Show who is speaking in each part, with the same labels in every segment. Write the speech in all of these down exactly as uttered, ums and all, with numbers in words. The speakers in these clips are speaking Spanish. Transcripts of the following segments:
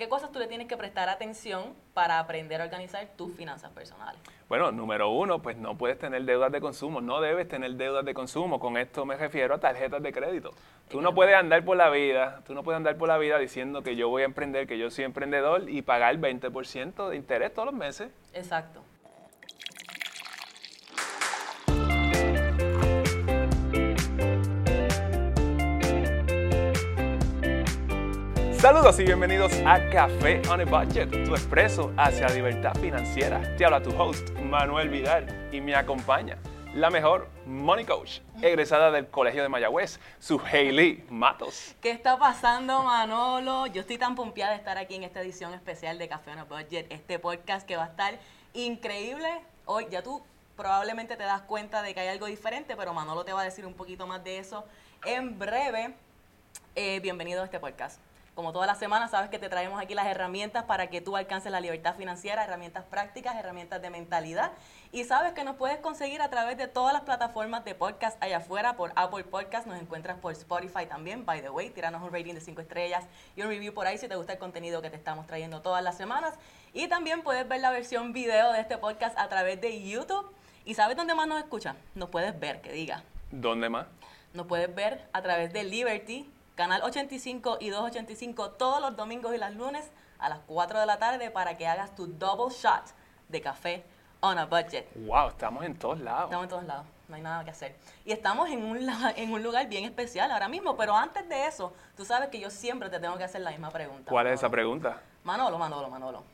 Speaker 1: qué cosas tú le tienes que prestar atención para aprender a organizar tus finanzas personales?
Speaker 2: Bueno, número uno, pues no puedes tener deudas de consumo, no debes tener deudas de consumo. Con esto me refiero a tarjetas de crédito. Tú no puedes andar por la vida, tú no puedes andar por la vida diciendo que yo voy a emprender, que yo soy emprendedor y pagar veinte por ciento de interés todos los meses.
Speaker 1: Exacto.
Speaker 2: Saludos y bienvenidos a Café on a Budget, tu expreso hacia la libertad financiera. Te habla tu host, Manuel Vidal, y me acompaña la mejor money coach, egresada del Colegio de Mayagüez, su Hailey Matos.
Speaker 1: ¿Qué está pasando, Manolo? Yo estoy tan pompeada de estar aquí en esta edición especial de Café on a Budget, este podcast que va a estar increíble. Hoy ya tú probablemente te das cuenta de que hay algo diferente, pero Manolo te va a decir un poquito más de eso en breve. Eh, bienvenido a este podcast. Como todas las semanas, sabes que te traemos aquí las herramientas para que tú alcances la libertad financiera, herramientas prácticas, herramientas de mentalidad. Y sabes que nos puedes conseguir a través de todas las plataformas de podcast allá afuera, por Apple Podcast, nos encuentras por Spotify también, by the way, tíranos un rating de cinco estrellas y un review por ahí si te gusta el contenido que te estamos trayendo todas las semanas. Y también puedes ver la versión video de este podcast a través de YouTube. ¿Y sabes dónde más nos escuchan? Nos puedes ver, que diga.
Speaker 2: ¿Dónde más?
Speaker 1: Nos puedes ver a través de Liberty, Canal ochenta y cinco y doscientos ochenta y cinco todos los domingos y los lunes a las cuatro de la tarde para que hagas tu double shot de café on a budget.
Speaker 2: Wow, estamos en todos lados.
Speaker 1: Estamos en todos lados, no hay nada que hacer. Y estamos en un, en un lugar bien especial ahora mismo, pero antes de eso, tú sabes que yo siempre te tengo que hacer la misma pregunta.
Speaker 2: ¿Cuál
Speaker 1: Manolo.
Speaker 2: es esa pregunta?
Speaker 1: Manolo, Manolo, Manolo.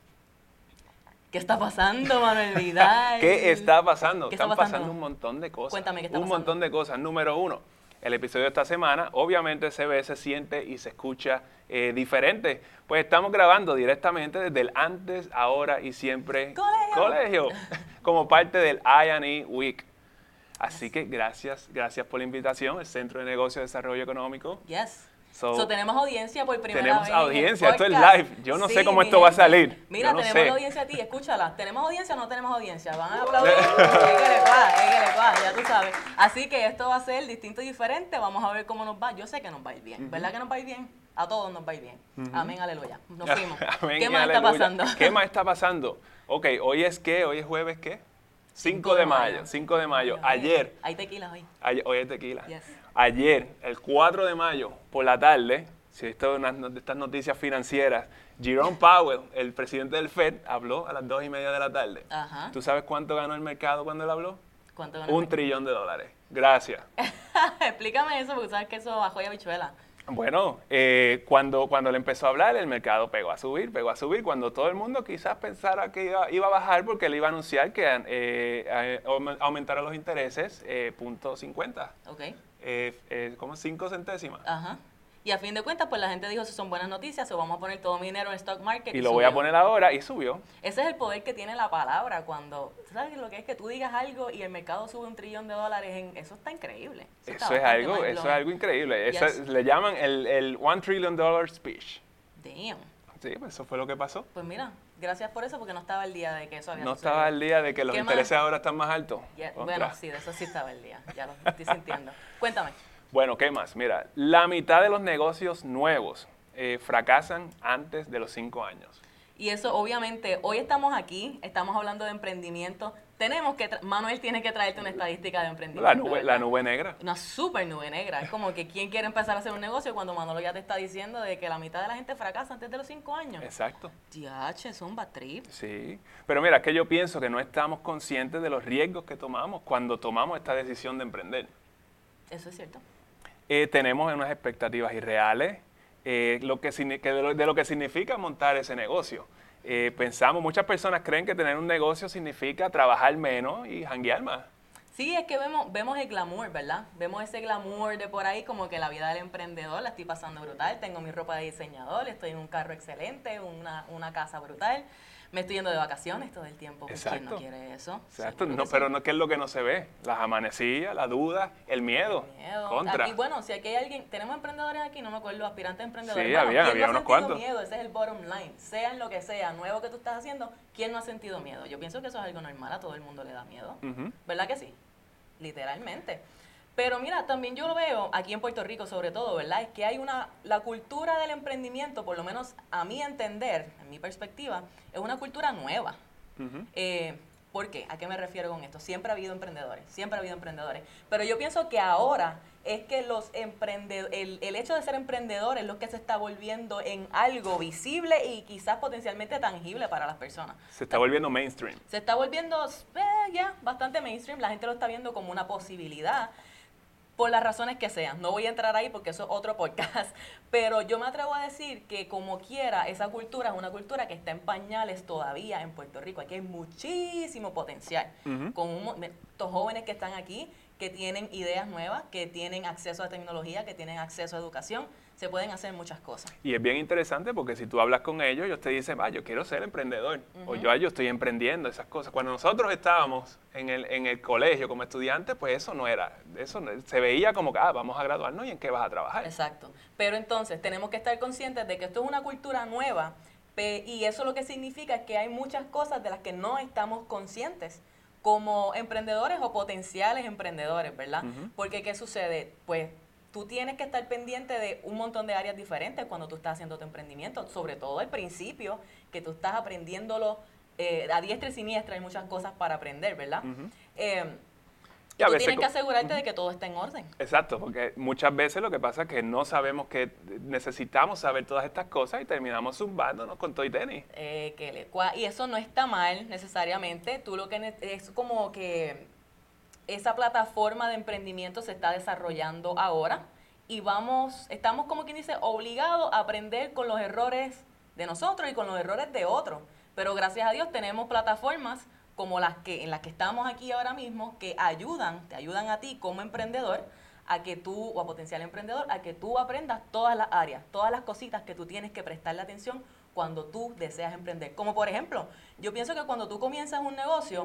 Speaker 1: ¿Qué está pasando, Manuel Vidal?
Speaker 2: ¿Qué está pasando?
Speaker 1: ¿Qué
Speaker 2: Están
Speaker 1: está pasando?
Speaker 2: pasando un montón de cosas.
Speaker 1: Cuéntame, ¿qué está
Speaker 2: Un
Speaker 1: pasando?
Speaker 2: montón de cosas. Número uno. El episodio de esta semana obviamente se ve, se siente y se escucha eh, diferente. Pues estamos grabando directamente desde el antes, ahora y siempre
Speaker 1: ¡Colegio!
Speaker 2: colegio como parte del I and E Week. Así que gracias, gracias por la invitación, el Centro de Negocios de Desarrollo Económico.
Speaker 1: Yes.
Speaker 2: So,
Speaker 1: So, tenemos audiencia por primera
Speaker 2: tenemos
Speaker 1: vez. en el
Speaker 2: audiencia, esto es
Speaker 1: podcast.
Speaker 2: live. Yo no
Speaker 1: Sí,
Speaker 2: sé cómo
Speaker 1: mi
Speaker 2: esto va a
Speaker 1: gente.
Speaker 2: salir.
Speaker 1: Mira,
Speaker 2: Yo no
Speaker 1: tenemos
Speaker 2: sé.
Speaker 1: la audiencia a ti, escúchala. ¿Tenemos audiencia o no tenemos audiencia? Van a aplaudir. Éguele cuá, éguele cuá, ya tú sabes. Así que esto va a ser distinto y diferente. Vamos a ver cómo nos va. Yo sé que nos va a ir bien. ¿Verdad que nos va a ir bien? A todos nos va a ir bien. Amén, aleluya. Nos fuimos.
Speaker 2: Amén
Speaker 1: ¿Qué
Speaker 2: y
Speaker 1: más está
Speaker 2: aleluya.
Speaker 1: pasando?
Speaker 2: ¿Qué más está pasando? Ok, hoy es qué, hoy es jueves qué? cinco de mayo, cinco de mayo. Ayer,
Speaker 1: Hay tequila hoy.
Speaker 2: ayer hoy es tequila.
Speaker 1: Yes.
Speaker 2: Ayer, el cuatro de mayo, por la tarde, si esto es una de estas noticias financieras, Jerome Powell, el presidente del Fed, habló a las dos y media de la tarde.
Speaker 1: Ajá.
Speaker 2: ¿Tú sabes cuánto ganó el mercado cuando él habló?
Speaker 1: ¿Cuánto ganó?
Speaker 2: Un trillón de dólares. Gracias.
Speaker 1: Explícame eso, porque sabes que eso bajó ya bichuela.
Speaker 2: Bueno, eh, cuando, cuando él empezó a hablar, el mercado pegó a subir, pegó a subir, cuando todo el mundo quizás pensara que iba, iba a bajar porque él iba a anunciar que eh, eh, aumentara los intereses eh, punto cincuenta,
Speaker 1: Ok.
Speaker 2: eh, eh, como cinco centésimas.
Speaker 1: Ajá. Y a fin de cuentas, pues la gente dijo, eso son buenas noticias, o vamos a poner todo mi dinero en el stock market.
Speaker 2: Y lo voy a poner ahora y subió.
Speaker 1: Ese es el poder que tiene la palabra cuando, ¿tú sabes lo que es que tú digas algo y el mercado sube un trillón de dólares? En, eso está increíble.
Speaker 2: Eso,
Speaker 1: está
Speaker 2: es
Speaker 1: bastante
Speaker 2: algo,
Speaker 1: mind
Speaker 2: eso es
Speaker 1: blowing.
Speaker 2: algo increíble. Eso
Speaker 1: Yes.
Speaker 2: es- le llaman el, el One Trillion Dollar Speech.
Speaker 1: Damn.
Speaker 2: Sí, pues eso fue lo que pasó.
Speaker 1: Pues mira, gracias por eso, porque no estaba el día de que eso había
Speaker 2: No
Speaker 1: sucedido.
Speaker 2: estaba el día de que los
Speaker 1: ¿Qué
Speaker 2: intereses
Speaker 1: más?
Speaker 2: ahora están más altos.
Speaker 1: Yeah,
Speaker 2: Contra.
Speaker 1: bueno, sí, de eso sí estaba el día, ya lo estoy sintiendo. Cuéntame.
Speaker 2: Bueno, ¿qué más? Mira, la mitad de los negocios nuevos eh, fracasan antes de los cinco años.
Speaker 1: Y eso, obviamente, hoy estamos aquí, estamos hablando de emprendimiento. Tenemos que, tra- Manuel tiene que traerte una estadística de emprendimiento.
Speaker 2: La nube, la
Speaker 1: ¿verdad?
Speaker 2: nube negra.
Speaker 1: Una super nube negra. Es como que quién quiere empezar a hacer un negocio cuando Manolo ya te está diciendo de que la mitad de la gente fracasa antes de los cinco años.
Speaker 2: Exacto.
Speaker 1: Diache, zumba trip.
Speaker 2: Sí. Pero mira, es que yo pienso que no estamos conscientes de los riesgos que tomamos cuando tomamos esta decisión de emprender.
Speaker 1: Eso es cierto.
Speaker 2: Eh, tenemos unas expectativas irreales eh, lo que, signi- que de, lo, de lo que significa montar ese negocio. Eh, pensamos, muchas personas creen que tener un negocio significa trabajar menos y janguear más.
Speaker 1: Sí, es que vemos, vemos el glamour, ¿verdad? Vemos ese glamour de por ahí, como que la vida del emprendedor la estoy pasando brutal. Tengo mi ropa de diseñador, estoy en un carro excelente, una, una casa brutal. Me estoy yendo de vacaciones todo el tiempo. Pues, ¿quién no
Speaker 2: Exacto.
Speaker 1: quiere eso?
Speaker 2: Exacto,
Speaker 1: Seguro
Speaker 2: no,
Speaker 1: que
Speaker 2: pero
Speaker 1: sí.
Speaker 2: no, ¿qué es lo que no se ve? Las amanecillas, la duda, el miedo.
Speaker 1: Miedo.
Speaker 2: Contra.
Speaker 1: Y bueno, si aquí hay alguien, tenemos emprendedores aquí, no me acuerdo, aspirantes emprendedores.
Speaker 2: Sí,
Speaker 1: Bueno,
Speaker 2: había-
Speaker 1: ¿quién
Speaker 2: había
Speaker 1: no ha
Speaker 2: unos
Speaker 1: sentido
Speaker 2: cuantos.
Speaker 1: miedo? Ese es el bottom line. Sea en lo que sea, nuevo que tú estás haciendo, ¿quién no ha sentido miedo? Yo pienso que eso es algo normal, a todo el mundo le da miedo.
Speaker 2: Ujú.
Speaker 1: ¿Verdad que sí? Literalmente. Pero mira, también yo lo veo aquí en Puerto Rico sobre todo, ¿verdad? Es que hay una, la cultura del emprendimiento, por lo menos a mi entender, en mi perspectiva, es una cultura nueva. Uh-huh. eh, ¿Por qué? ¿A qué me refiero con esto? Siempre ha habido emprendedores, siempre ha habido emprendedores. Pero yo pienso que ahora es que los emprendedores, el, el hecho de ser emprendedor es lo que se está volviendo en algo visible y quizás potencialmente tangible para las personas.
Speaker 2: Se está volviendo mainstream.
Speaker 1: Se está volviendo, eh, ya, bastante mainstream. La gente lo está viendo como una posibilidad. Por las razones que sean. No voy a entrar ahí porque eso es otro podcast, pero yo me atrevo a decir que como quiera, esa cultura es una cultura que está en pañales todavía en Puerto Rico. Aquí hay muchísimo potencial. Uh-huh. Con un, estos jóvenes que están aquí, que tienen ideas nuevas, que tienen acceso a tecnología, que tienen acceso a educación, se pueden hacer muchas cosas.
Speaker 2: Y es bien interesante porque si tú hablas con ellos, ellos te dicen, ah, yo quiero ser emprendedor, uh-huh. o yo, yo estoy emprendiendo, esas cosas. Cuando nosotros estábamos en el, en el colegio como estudiantes, pues eso no era, eso no, se veía como que, ah, vamos a graduarnos y en qué vas a trabajar.
Speaker 1: Exacto. Pero entonces tenemos que estar conscientes de que esto es una cultura nueva pe- y eso lo que significa es que hay muchas cosas de las que no estamos conscientes como emprendedores o potenciales emprendedores, ¿verdad? Uh-huh. Porque ¿qué sucede? Pues tú tienes que estar pendiente de un montón de áreas diferentes cuando tú estás haciendo tu emprendimiento, sobre todo al principio, que tú estás aprendiéndolo eh, a diestra y siniestra, hay muchas cosas para aprender, ¿verdad? Uh-huh. eh,
Speaker 2: Y a
Speaker 1: tú
Speaker 2: veces
Speaker 1: tienes que
Speaker 2: co-
Speaker 1: asegurarte
Speaker 2: uh-huh.
Speaker 1: de que todo está en orden.
Speaker 2: Exacto, porque muchas veces lo que pasa es que no sabemos que necesitamos saber todas estas cosas y terminamos zumbándonos con todo y tenis.
Speaker 1: Eh, que le, y eso no está mal necesariamente, tú lo que ne- es como que esa plataforma de emprendimiento se está desarrollando ahora y vamos, estamos como quien dice, obligados a aprender con los errores de nosotros y con los errores de otros. Pero gracias a Dios tenemos plataformas como las que en las que estamos aquí ahora mismo que ayudan, te ayudan a ti como emprendedor a que tú, o a potencial emprendedor, a que tú aprendas todas las áreas, todas las cositas que tú tienes que prestarle atención cuando tú deseas emprender. Como por ejemplo, yo pienso que cuando tú comienzas un negocio,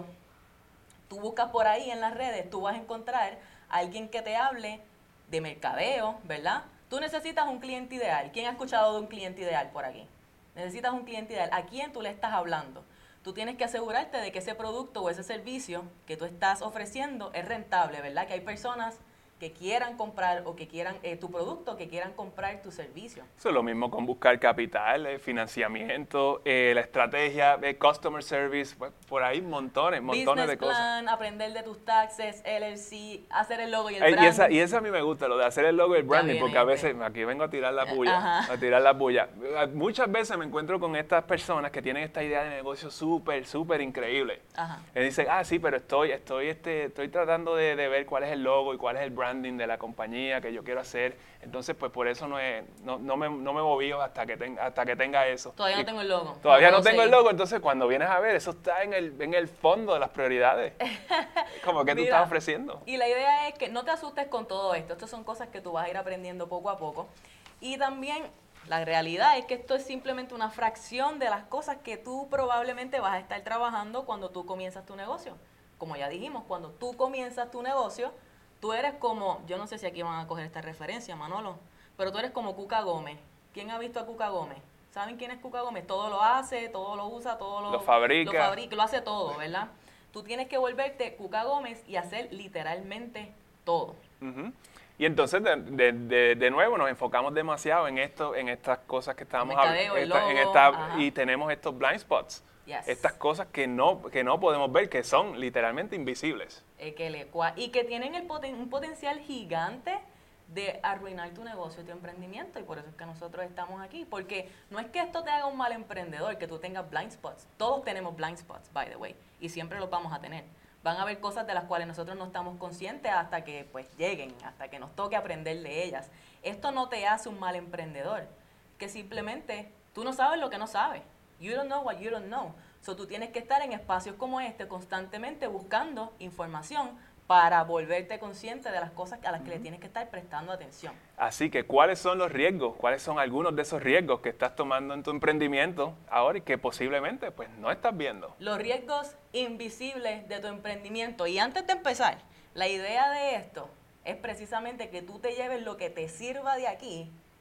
Speaker 1: tú buscas por ahí en las redes, tú vas a encontrar a alguien que te hable de mercadeo, ¿verdad? Tú necesitas un cliente ideal. ¿Quién ha escuchado de un cliente ideal por aquí? Necesitas un cliente ideal. ¿A quién tú le estás hablando? Tú tienes que asegurarte de que ese producto o ese servicio que tú estás ofreciendo es rentable, ¿verdad? Que hay personas que quieran comprar o que quieran eh, tu producto, que quieran comprar tu servicio.
Speaker 2: Eso es lo mismo con buscar capital, eh, financiamiento, eh, la estrategia, eh, customer service, pues, por ahí montones, montones
Speaker 1: Business
Speaker 2: de cosas.
Speaker 1: plan, aprender de tus taxes, L L C, hacer el logo y el
Speaker 2: Eh,
Speaker 1: branding.
Speaker 2: y, esa, y eso a mí me gusta, lo de hacer el logo y el branding,
Speaker 1: viene,
Speaker 2: porque a
Speaker 1: ya
Speaker 2: veces,
Speaker 1: viene.
Speaker 2: aquí vengo a tirar la puya,
Speaker 1: Ajá.
Speaker 2: a tirar la puya. Muchas veces me encuentro con estas personas que tienen esta idea de negocio súper, súper increíble.
Speaker 1: Ajá.
Speaker 2: Y dicen, ah, sí, pero estoy, estoy, este, estoy tratando de, de ver cuál es el logo y cuál es el branding de la compañía que yo quiero hacer, entonces pues por eso no, es, no, no, me, no me movío hasta que, ten, hasta que tenga eso.
Speaker 1: Todavía
Speaker 2: y
Speaker 1: no tengo el logo.
Speaker 2: Todavía no,
Speaker 1: no
Speaker 2: tengo
Speaker 1: seguir.
Speaker 2: el logo, entonces cuando vienes a ver, eso está en el, en el fondo de las prioridades. Como que tú
Speaker 1: Mira,
Speaker 2: estás ofreciendo.
Speaker 1: Y la idea es que no te asustes con todo esto, estas son cosas que tú vas a ir aprendiendo poco a poco. Y también la realidad es que esto es simplemente una fracción de las cosas que tú probablemente vas a estar trabajando cuando tú comienzas tu negocio. Como ya dijimos, cuando tú comienzas tu negocio, tú eres como, yo no sé si aquí van a coger esta referencia, Manolo, pero tú eres como Cuca Gómez. ¿Quién ha visto a Cuca Gómez? ¿Saben quién es Cuca Gómez? Todo lo hace, todo lo usa, todo lo,
Speaker 2: Lo fabrica.
Speaker 1: Lo fabrica, lo hace todo, ¿verdad? Tú tienes que volverte Cuca Gómez y hacer literalmente todo.
Speaker 2: Uh-huh. Y entonces, de, de, de, de nuevo, nos enfocamos demasiado en esto, en estas cosas que estábamos hablando, y tenemos estos blind spots. Yes. Estas cosas que no, que no podemos ver, que son literalmente invisibles.
Speaker 1: Eh, que le, y que tienen el poten, un potencial gigante de arruinar tu negocio y tu emprendimiento, y por eso es que nosotros estamos aquí, porque no es que esto te haga un mal emprendedor, que tú tengas blind spots. Todos tenemos blind spots, by the way, y siempre los vamos a tener. Van a haber cosas de las cuales nosotros no estamos conscientes hasta que pues lleguen, hasta que nos toque aprender de ellas. Esto no te hace un mal emprendedor, que simplemente tú no sabes lo que no sabes. You don't know what you don't know. So tú tienes que estar en espacios como este constantemente buscando información para volverte consciente de las cosas a las que uh-huh. le tienes que estar prestando atención.
Speaker 2: Así que, ¿cuáles son los riesgos? ¿Cuáles son algunos de esos riesgos que estás tomando en tu emprendimiento ahora y que posiblemente pues no estás viendo?
Speaker 1: Los riesgos invisibles de tu emprendimiento. Y antes de empezar, la idea de esto es precisamente que tú te lleves lo que te sirva de aquí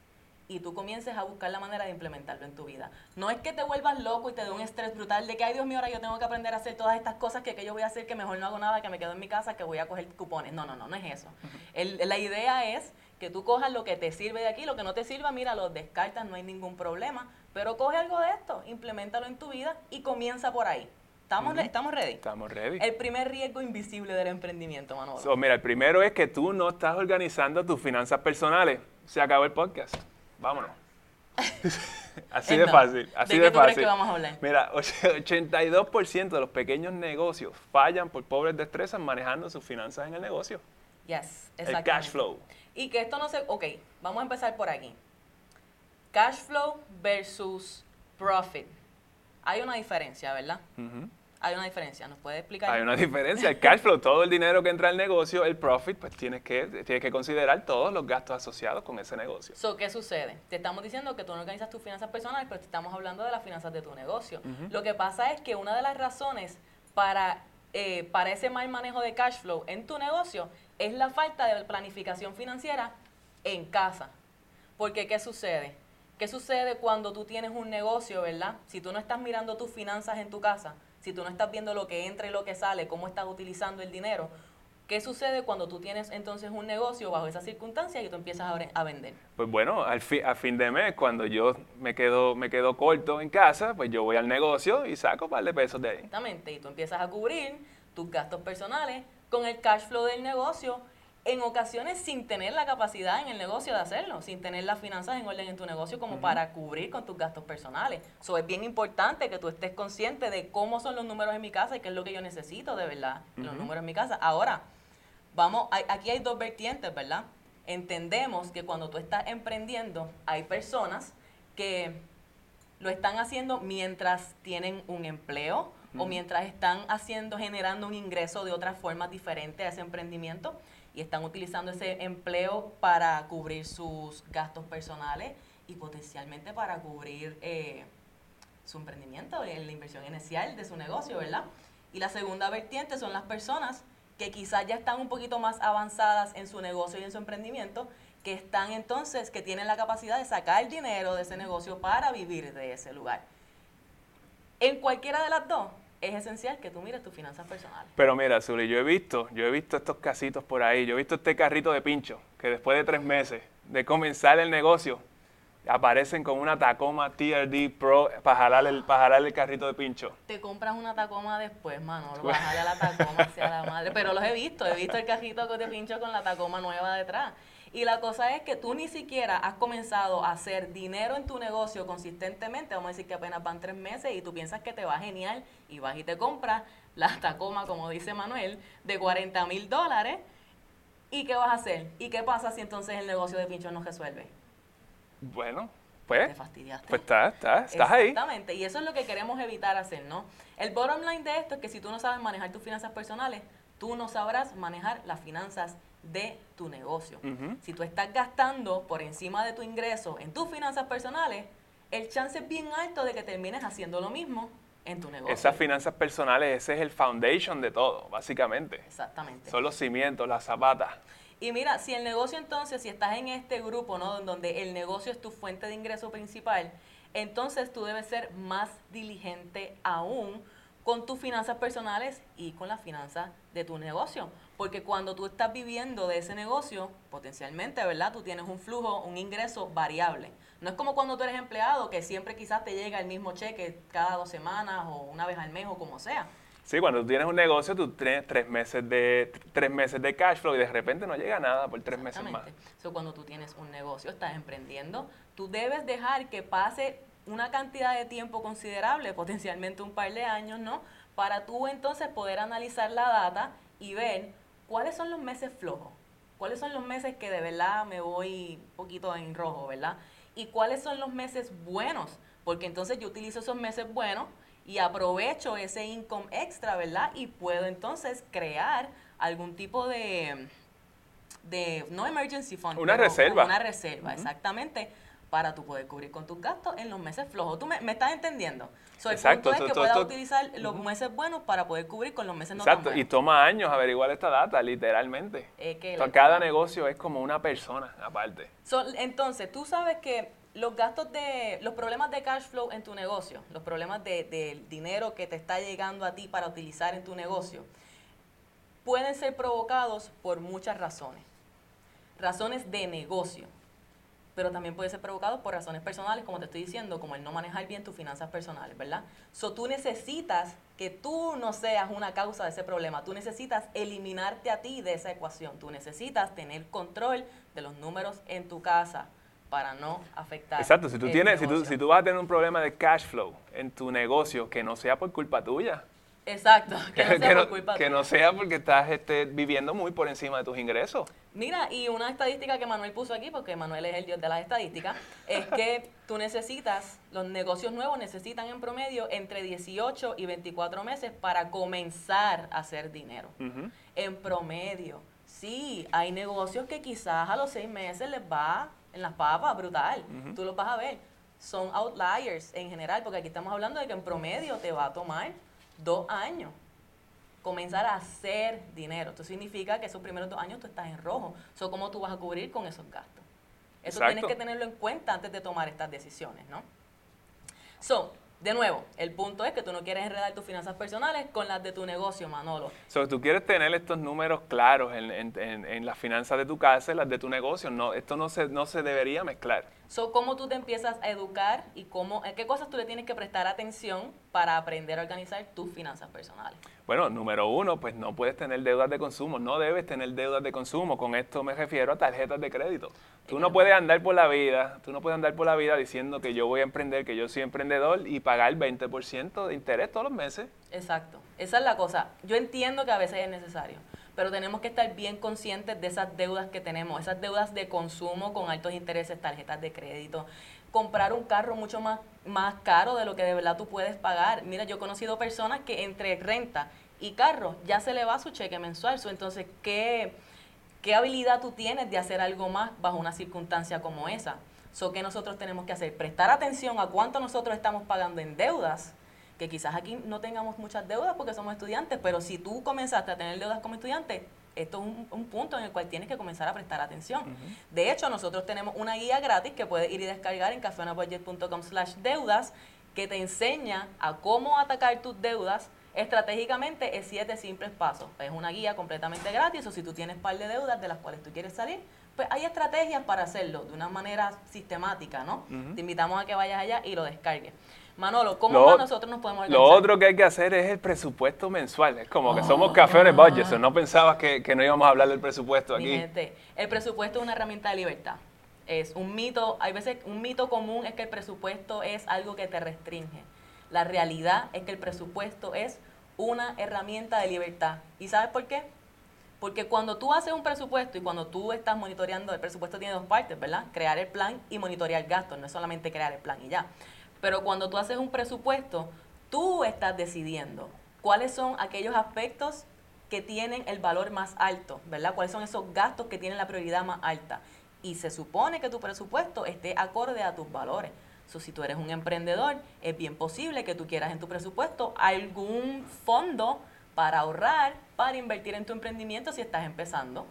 Speaker 1: y tú comiences a buscar la manera de implementarlo en tu vida. No es que te vuelvas loco y te dé un estrés brutal de que, ay Dios mío, ahora yo tengo que aprender a hacer todas estas cosas que, que yo voy a hacer, que mejor no hago nada, que me quedo en mi casa, que voy a coger cupones. No, no, no, no es eso. El, la idea es que tú cojas lo que te sirve de aquí, lo que no te sirva, mira, lo descartas, no hay ningún problema, pero coge algo de esto, implementalo en tu vida y comienza por ahí. ¿Estamos, uh-huh. ¿Estamos ready?
Speaker 2: Estamos ready.
Speaker 1: El primer riesgo invisible del emprendimiento, Manolo.
Speaker 2: So, mira, el primero es que tú no estás organizando tus finanzas personales. Se acabó el podcast. Vámonos. Así de no. fácil, así
Speaker 1: ¿De,
Speaker 2: de
Speaker 1: qué tú
Speaker 2: fácil.
Speaker 1: crees que vamos a hablar?
Speaker 2: Mira, ochenta y dos por ciento de los pequeños negocios fallan por pobres destrezas manejando sus finanzas en el negocio.
Speaker 1: Yes,
Speaker 2: el cash flow.
Speaker 1: Y que esto no se... Ok, vamos a empezar por aquí. Cash flow versus profit. Hay una diferencia, ¿verdad?
Speaker 2: Uh-huh.
Speaker 1: Hay una diferencia, ¿nos puede explicar?
Speaker 2: Hay una diferencia. El cash flow, todo el dinero que entra al negocio, el profit, pues tienes que, tienes que considerar todos los gastos asociados con ese negocio.
Speaker 1: So, ¿qué sucede? Te estamos diciendo que tú no organizas tus finanzas personales, pero te estamos hablando de las finanzas de tu negocio. Uh-huh. Lo que pasa es que una de las razones para, eh, para ese mal manejo de cash flow en tu negocio es la falta de planificación financiera en casa. Porque, ¿qué sucede? ¿Qué sucede cuando tú tienes un negocio, verdad? Si tú no estás mirando tus finanzas en tu casa, si tú no estás viendo lo que entra y lo que sale, cómo estás utilizando el dinero, ¿qué sucede cuando tú tienes entonces un negocio bajo esas circunstancias y tú empiezas a, a vender?
Speaker 2: Pues bueno, al fi, a fin de mes, cuando yo me quedo, me quedo corto en casa, pues yo voy al negocio y saco un par de pesos de ahí.
Speaker 1: Exactamente, y tú empiezas a cubrir tus gastos personales con el cash flow del negocio, en ocasiones sin tener la capacidad en el negocio de hacerlo, sin tener las finanzas en orden en tu negocio como uh-huh. para cubrir con tus gastos personales. Eso es bien importante que tú estés consciente de cómo son los números en mi casa y qué es lo que yo necesito de verdad, uh-huh. los números en mi casa. Ahora, vamos, hay, aquí hay dos vertientes, ¿verdad? Entendemos que cuando tú estás emprendiendo, hay personas que lo están haciendo mientras tienen un empleo uh-huh. o mientras están haciendo, generando un ingreso de otras formas diferentes a ese emprendimiento, y están utilizando ese empleo para cubrir sus gastos personales y potencialmente para cubrir eh, su emprendimiento, la inversión inicial de su negocio, ¿verdad? Y la segunda vertiente son las personas que quizás ya están un poquito más avanzadas en su negocio y en su emprendimiento, que están entonces, que tienen la capacidad de sacar dinero de ese negocio para vivir de ese lugar. En cualquiera de las dos, es esencial que tú mires tus finanzas personales.
Speaker 2: Pero mira, Zuli, yo he visto, yo he visto estos casitos por ahí, yo he visto este carrito de pincho, que después de tres meses de comenzar el negocio, aparecen con una Tacoma T R D Pro para jalar el, para jalar el carrito de pincho.
Speaker 1: Te compras una Tacoma después, Manolo, bájale a la Tacoma hacia la madre. Pero los he visto, he visto el carrito de pincho con la Tacoma nueva detrás. Y la cosa es que tú ni siquiera has comenzado a hacer dinero en tu negocio consistentemente, vamos a decir que apenas van tres meses y tú piensas que te va genial y vas y te compras la Tacoma, como dice Manuel, de cuarenta mil dólares. ¿Y qué vas a hacer? ¿Y qué pasa si entonces el negocio de pincho no resuelve?
Speaker 2: Bueno, pues,
Speaker 1: te fastidiaste.
Speaker 2: Pues estás, estás, estás ahí.
Speaker 1: Exactamente, y eso es lo que queremos evitar hacer, ¿no? El bottom line de esto es que si tú no sabes manejar tus finanzas personales, tú no sabrás manejar las finanzas de tu negocio. Uh-huh. Si tú estás gastando por encima de tu ingreso en tus finanzas personales, el chance es bien alto de que termines haciendo lo mismo en tu negocio.
Speaker 2: Esas finanzas personales, ese es el foundation de todo, básicamente.
Speaker 1: Exactamente.
Speaker 2: Son los cimientos, las zapatas.
Speaker 1: Y mira, si el negocio entonces, si estás en este grupo, ¿no?, donde el negocio es tu fuente de ingreso principal, entonces tú debes ser más diligente aún con tus finanzas personales y con las finanzas de tu negocio. Porque cuando tú estás viviendo de ese negocio, potencialmente, ¿verdad?, tú tienes un flujo, un ingreso variable. No es como cuando tú eres empleado, que siempre quizás te llega el mismo cheque cada dos semanas o una vez al mes o como sea.
Speaker 2: Sí, cuando tú tienes un negocio, tú tienes tres meses de tres meses de cash flow y de repente no llega nada por tres meses más.
Speaker 1: So, cuando tú tienes un negocio, estás emprendiendo, tú debes dejar que pase una cantidad de tiempo considerable, potencialmente un par de años, ¿no?, para tú entonces poder analizar la data y ver cuáles son los meses flojos, cuáles son los meses que de verdad me voy un poquito en rojo, ¿verdad? Y cuáles son los meses buenos, porque entonces yo utilizo esos meses buenos y aprovecho ese income extra, ¿verdad? Y puedo entonces crear algún tipo de, de no emergency fund,
Speaker 2: una reserva.
Speaker 1: Una reserva, uh-huh. exactamente, para tú poder cubrir con tus gastos en los meses flojos. ¿Tú me, me estás entendiendo? So, el
Speaker 2: Exacto,
Speaker 1: punto es
Speaker 2: to-
Speaker 1: que
Speaker 2: to-
Speaker 1: puedas
Speaker 2: to-
Speaker 1: utilizar los meses buenos para poder cubrir con los meses no
Speaker 2: Exacto,
Speaker 1: tan
Speaker 2: y
Speaker 1: buenos.
Speaker 2: toma años averiguar esta data, literalmente.
Speaker 1: Es que
Speaker 2: O sea,
Speaker 1: le-
Speaker 2: cada negocio es como una persona aparte.
Speaker 1: So, entonces, tú sabes que los gastos de, los problemas de cash flow en tu negocio, los problemas de, del dinero que te está llegando a ti para utilizar en tu negocio, pueden ser provocados por muchas razones. Razones de negocio, pero también puede ser provocado por razones personales, como te estoy diciendo, como el no manejar bien tus finanzas personales, ¿verdad? So, tú necesitas que tú no seas una causa de ese problema, tú necesitas eliminarte a ti de esa ecuación, tú necesitas tener control de los números en tu casa para no afectar.
Speaker 2: Exacto, si tú,
Speaker 1: el
Speaker 2: tienes, si, tú,
Speaker 1: negocio.
Speaker 2: si tú vas a tener un problema de cash flow en tu negocio, que no sea por culpa tuya.
Speaker 1: Exacto, que no sea
Speaker 2: que,
Speaker 1: por
Speaker 2: no,
Speaker 1: culpa
Speaker 2: que
Speaker 1: tuya.
Speaker 2: no sea porque estás este, viviendo muy por encima de tus ingresos.
Speaker 1: Mira, y una estadística que Manuel puso aquí, porque Manuel es el dios de las estadísticas, es que tú necesitas, los negocios nuevos necesitan en promedio entre dieciocho y veinticuatro meses para comenzar a hacer dinero.
Speaker 2: Ujú.
Speaker 1: En promedio. Sí, hay negocios que quizás a los seis meses les va en las papas, brutal.
Speaker 2: Ujú.
Speaker 1: Tú los vas a ver. Son outliers en general, porque aquí estamos hablando de que en promedio te va a tomar dos años comenzar a hacer dinero. Esto significa que esos primeros dos años tú estás en rojo. So, ¿cómo tú vas a cubrir con esos gastos? Eso
Speaker 2: Exacto.
Speaker 1: tienes que tenerlo en cuenta antes de tomar estas decisiones, ¿no? So, de nuevo, el punto es que tú no quieres enredar tus finanzas personales con las de tu negocio, Manolo.
Speaker 2: So, tú quieres tener estos números claros en, en, en, en las finanzas de tu casa y las de tu negocio. No, esto no se, no se debería mezclar.
Speaker 1: So, ¿cómo tú te empiezas a educar y cómo, en qué cosas tú le tienes que prestar atención para aprender a organizar tus finanzas personales?
Speaker 2: Bueno, número uno, pues no puedes tener deudas de consumo, no debes tener deudas de consumo. Con esto me refiero a tarjetas de crédito. Tú no puedes andar por la vida, tú no puedes andar por la vida diciendo que yo voy a emprender, que yo soy emprendedor y pagar veinte por ciento de interés todos los meses.
Speaker 1: Exacto, esa es la cosa. Yo entiendo que a veces es necesario, pero tenemos que estar bien conscientes de esas deudas que tenemos, esas deudas de consumo con altos intereses, tarjetas de crédito, comprar un carro mucho más, más caro de lo que de verdad tú puedes pagar. Mira, yo he conocido personas que entre renta y carro ya se le va su cheque mensual. So, entonces, ¿qué, ¿qué habilidad tú tienes de hacer algo más bajo una circunstancia como esa? So, ¿qué nosotros tenemos que hacer? Prestar atención a cuánto nosotros estamos pagando en deudas, que quizás aquí no tengamos muchas deudas porque somos estudiantes, pero si tú comenzaste a tener deudas como estudiante, esto es un, un punto en el cual tienes que comenzar a prestar atención. Uh-huh. De hecho, nosotros tenemos una guía gratis que puedes ir y descargar en cafeonabudget punto com slash deudas que te enseña a cómo atacar tus deudas estratégicamente en siete simples pasos. Es una guía completamente gratis, o si tú tienes un par de deudas de las cuales tú quieres salir, pues hay estrategias para hacerlo de una manera sistemática, ¿no? Uh-huh. Te invitamos a que vayas allá y lo descargues. Manolo, ¿cómo
Speaker 2: lo,
Speaker 1: más nosotros nos podemos organizar?
Speaker 2: Lo otro que hay que hacer es el presupuesto mensual. Es como que oh, somos Café on a Budget. No pensabas que, que no íbamos a hablar del presupuesto aquí.
Speaker 1: Mi gente, el presupuesto es una herramienta de libertad. Es un mito, hay veces un mito común es que el presupuesto es algo que te restringe. La realidad es que el presupuesto es una herramienta de libertad. ¿Y sabes por qué? Porque cuando tú haces un presupuesto y cuando tú estás monitoreando, el presupuesto tiene dos partes, ¿verdad? Crear el plan y monitorear gastos, no es solamente crear el plan y ya. Pero cuando tú haces un presupuesto, tú estás decidiendo cuáles son aquellos aspectos que tienen el valor más alto, ¿verdad? Cuáles son esos gastos que tienen la prioridad más alta. Y se supone que tu presupuesto esté acorde a tus valores. So, si tú eres un emprendedor, es bien posible que tú quieras en tu presupuesto algún fondo para ahorrar, para invertir en tu emprendimiento si estás empezando,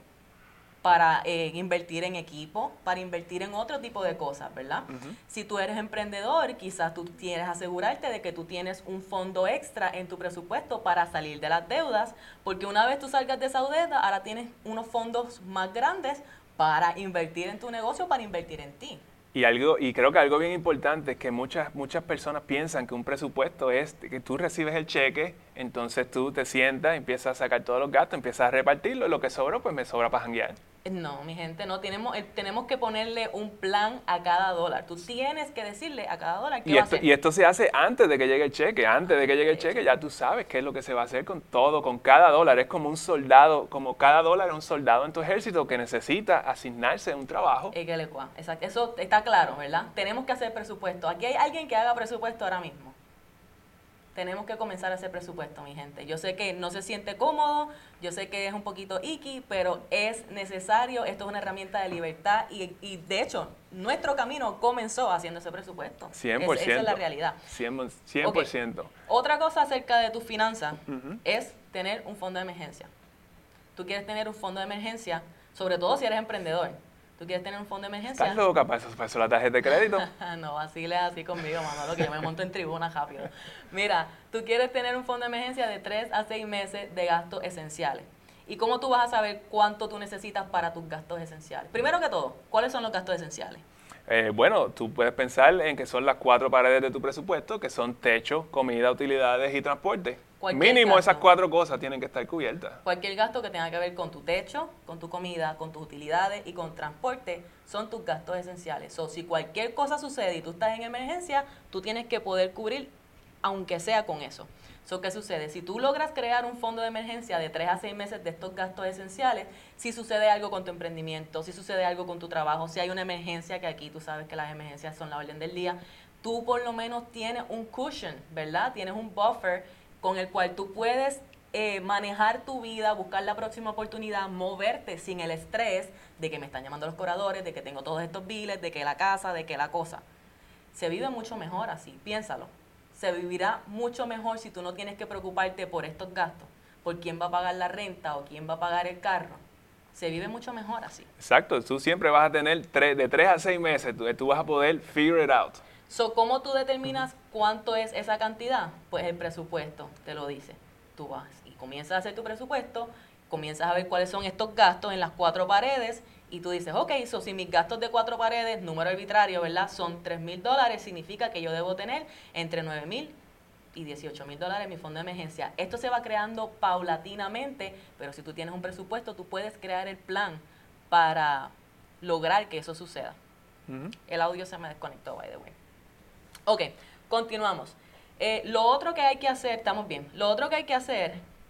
Speaker 1: para eh, invertir en equipo, para invertir en otro tipo de cosas, ¿verdad? Uh-huh. Si tú eres emprendedor, quizás tú quieres asegurarte de que tú tienes un fondo extra en tu presupuesto para salir de las deudas, porque una vez tú salgas de esa deuda, ahora tienes unos fondos más grandes para invertir en tu negocio, para invertir en ti.
Speaker 2: Y algo y creo que algo bien importante es que muchas muchas personas piensan que un presupuesto es que tú recibes el cheque, entonces tú te sientas, empiezas a sacar todos los gastos, empiezas a repartirlo y lo que sobró, pues me sobra para janguear.
Speaker 1: No, mi gente, no. Tenemos, tenemos que ponerle un plan a cada dólar. Tú tienes que decirle a cada dólar qué
Speaker 2: y
Speaker 1: va
Speaker 2: esto,
Speaker 1: a hacer.
Speaker 2: Y esto se hace antes de que llegue el cheque. Antes de que llegue el cheque ya tú sabes qué es lo que se va a hacer con todo, con cada dólar. Es como un soldado, como cada dólar es un soldado en tu ejército que necesita asignarse a un trabajo.
Speaker 1: Exacto. Eso está claro, ¿verdad? Tenemos que hacer presupuesto. Aquí hay alguien que haga presupuesto ahora mismo. tenemos que comenzar a hacer presupuesto, mi gente. Yo sé que no se siente cómodo, yo sé que es un poquito icky, pero es necesario. Esto es una herramienta de libertad y, y de hecho, nuestro camino comenzó haciendo ese presupuesto.
Speaker 2: cien por ciento.
Speaker 1: Es, esa es la realidad.
Speaker 2: cien por ciento.
Speaker 1: Okay. Otra cosa acerca de tus finanzas
Speaker 2: Uh-huh.
Speaker 1: es tener un fondo de emergencia. Tú quieres tener un fondo de emergencia, sobre todo si eres emprendedor. Tú quieres tener un fondo de emergencia.
Speaker 2: ¿Estás loca para eso, para eso la tarjeta de crédito?
Speaker 1: No, vaciles así conmigo, Manolo, que yo me monto en tribuna rápido. Mira, tú quieres tener un fondo de emergencia de tres a seis meses de gastos esenciales. ¿Y cómo tú vas a saber cuánto tú necesitas para tus gastos esenciales? Primero que todo, ¿cuáles son los gastos esenciales?
Speaker 2: Eh, bueno, tú puedes pensar en que son las cuatro paredes de tu presupuesto, que son techo, comida, utilidades y transporte.
Speaker 1: Cualquier
Speaker 2: Mínimo
Speaker 1: gasto.
Speaker 2: esas cuatro cosas tienen que estar cubiertas.
Speaker 1: Cualquier gasto que tenga que ver con tu techo, con tu comida, con tus utilidades y con transporte son tus gastos esenciales. O si cualquier cosa sucede y tú estás en emergencia, tú tienes que poder cubrir, aunque sea con eso. So, ¿qué sucede? Si tú logras crear un fondo de emergencia de tres a seis meses de estos gastos esenciales, si sucede algo con tu emprendimiento, si sucede algo con tu trabajo, si hay una emergencia, que aquí tú sabes que las emergencias son la orden del día, tú por lo menos tienes un cushion, ¿verdad? Tienes un buffer con el cual tú puedes eh, manejar tu vida, buscar la próxima oportunidad, moverte sin el estrés de que me están llamando los cobradores, de que tengo todos estos biles, de que la casa, de que la cosa. Se vive mucho mejor así, piénsalo. Se vivirá mucho mejor si tú no tienes que preocuparte por estos gastos, por quién va a pagar la renta o quién va a pagar el carro. Se vive mucho mejor así.
Speaker 2: Exacto, tú siempre vas a tener tres, de tres a seis meses, tú, tú vas a poder figure it out.
Speaker 1: So, ¿cómo tú determinas cuánto es esa cantidad? Pues el presupuesto te lo dice. Tú vas y comienzas a hacer tu presupuesto, comienzas a ver cuáles son estos gastos en las cuatro paredes y tú dices, ok, so si mis gastos de cuatro paredes, número arbitrario, ¿verdad? Son tres mil dólares, significa que yo debo tener entre nueve mil y dieciocho mil dólares en mi fondo de emergencia. Esto se va creando paulatinamente, pero si tú tienes un presupuesto, tú puedes crear el plan para lograr que eso suceda.
Speaker 2: Uh-huh.
Speaker 1: El audio se me desconectó, by the way. Ok, continuamos. Eh, lo otro que hay que hacer, estamos bien, lo otro que hay que hacer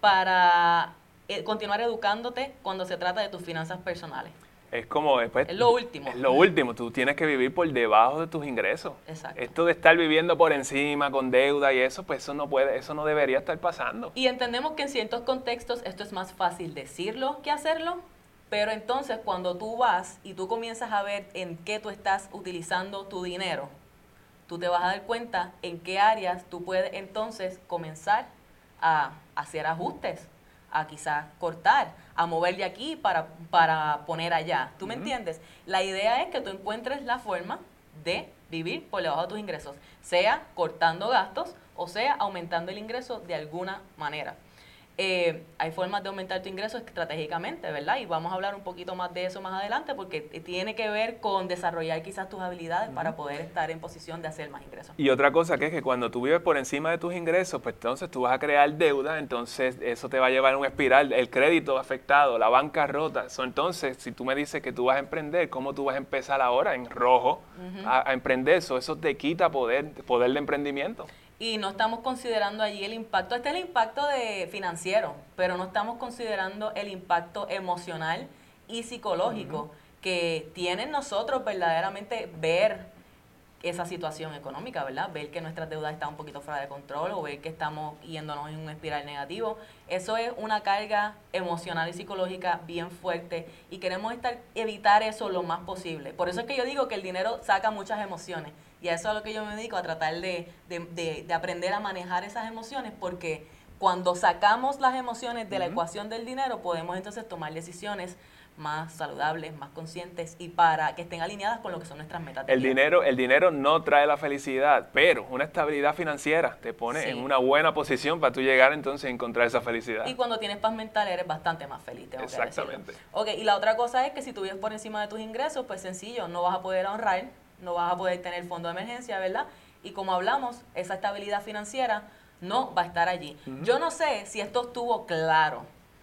Speaker 1: para eh, continuar educándote cuando se trata de tus finanzas personales.
Speaker 2: Es como después.
Speaker 1: Es lo último.
Speaker 2: Es lo último. Tú tienes que vivir por debajo de tus ingresos.
Speaker 1: Exacto.
Speaker 2: Esto de estar viviendo por encima, con deuda y eso, pues eso no puede, eso no debería estar pasando.
Speaker 1: Y entendemos que en ciertos contextos esto es más fácil decirlo que hacerlo, pero entonces cuando tú vas y tú comienzas a ver en qué tú estás utilizando tu dinero, tú te vas a dar cuenta en qué áreas tú puedes entonces comenzar a hacer ajustes, a quizás cortar, a mover de aquí para, para poner allá. ¿Tú me
Speaker 2: Uh-huh.
Speaker 1: entiendes? La idea es que tú encuentres la forma de vivir por debajo de tus ingresos, sea cortando gastos o sea aumentando el ingreso de alguna manera. Eh, hay formas de aumentar tu ingreso estratégicamente, ¿verdad? Y vamos a hablar un poquito más de eso más adelante porque tiene que ver con desarrollar quizás tus habilidades uh-huh. para poder estar en posición de hacer más ingresos.
Speaker 2: Y otra cosa que es que cuando tú vives por encima de tus ingresos, pues entonces tú vas a crear deuda, entonces eso te va a llevar a un espiral, el crédito afectado, la bancarrota. So, entonces, si tú me dices que tú vas a emprender, ¿cómo tú vas a empezar ahora en rojo uh-huh. a, a emprender? So, eso te quita poder, poder de emprendimiento.
Speaker 1: Y no estamos considerando allí el impacto, este es el impacto de financiero, pero no estamos considerando el impacto emocional y psicológico uh-huh. que tienen nosotros verdaderamente ver esa situación económica, ¿verdad? Ver que nuestras deudas están un poquito fuera de control o ver que estamos yéndonos en un espiral negativo. Eso es una carga emocional y psicológica bien fuerte y queremos estar, evitar eso lo más posible. Por eso es que yo digo que el dinero saca muchas emociones. Y a eso es a lo que yo me dedico, a tratar de, de, de, de aprender a manejar esas emociones, porque cuando sacamos las emociones de la uh-huh. ecuación del dinero, podemos entonces tomar decisiones más saludables, más conscientes y para que estén alineadas con lo que son nuestras metas.
Speaker 2: El dinero, el dinero no trae la felicidad, pero una estabilidad financiera te pone sí. en una buena posición para tú llegar entonces a encontrar esa felicidad.
Speaker 1: Y cuando tienes paz mental eres bastante más feliz, tengo
Speaker 2: Exactamente.
Speaker 1: que decirlo. Ok, y la otra cosa es que si tú vives por encima de tus ingresos, pues sencillo, no vas a poder ahorrar, no vas a poder tener fondo de emergencia, ¿verdad? Y como hablamos, esa estabilidad financiera no va a estar allí. Uh-huh. Yo no sé si esto estuvo claro.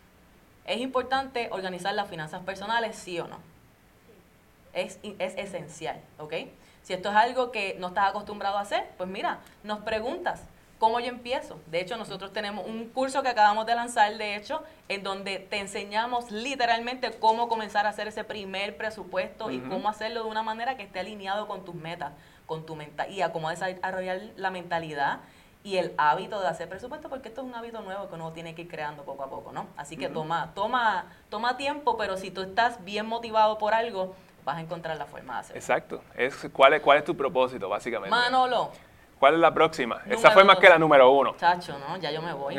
Speaker 1: ¿Es importante organizar las finanzas personales, sí o no? Es, es esencial, ¿ok? Si esto es algo que no estás acostumbrado a hacer, pues mira, nos preguntas, ¿cómo yo empiezo? De hecho, nosotros tenemos un curso que acabamos de lanzar, de hecho, en donde te enseñamos literalmente cómo comenzar a hacer ese primer presupuesto uh-huh. y cómo hacerlo de una manera que esté alineado con tus metas, con tu menta- y a cómo desarrollar la mentalidad y el hábito de hacer presupuesto, porque esto es un hábito nuevo que uno tiene que ir creando poco a poco, ¿no? Así que uh-huh. toma, toma, toma tiempo, pero si tú estás bien motivado por algo, vas a encontrar la forma de hacerlo.
Speaker 2: Exacto. Es, ¿cuál, es, ¿Cuál es tu propósito, básicamente?
Speaker 1: Manolo.
Speaker 2: ¿Cuál es la próxima? Número Esa fue más dos. que la número uno.
Speaker 1: Chacho, ¿no? Ya yo me voy.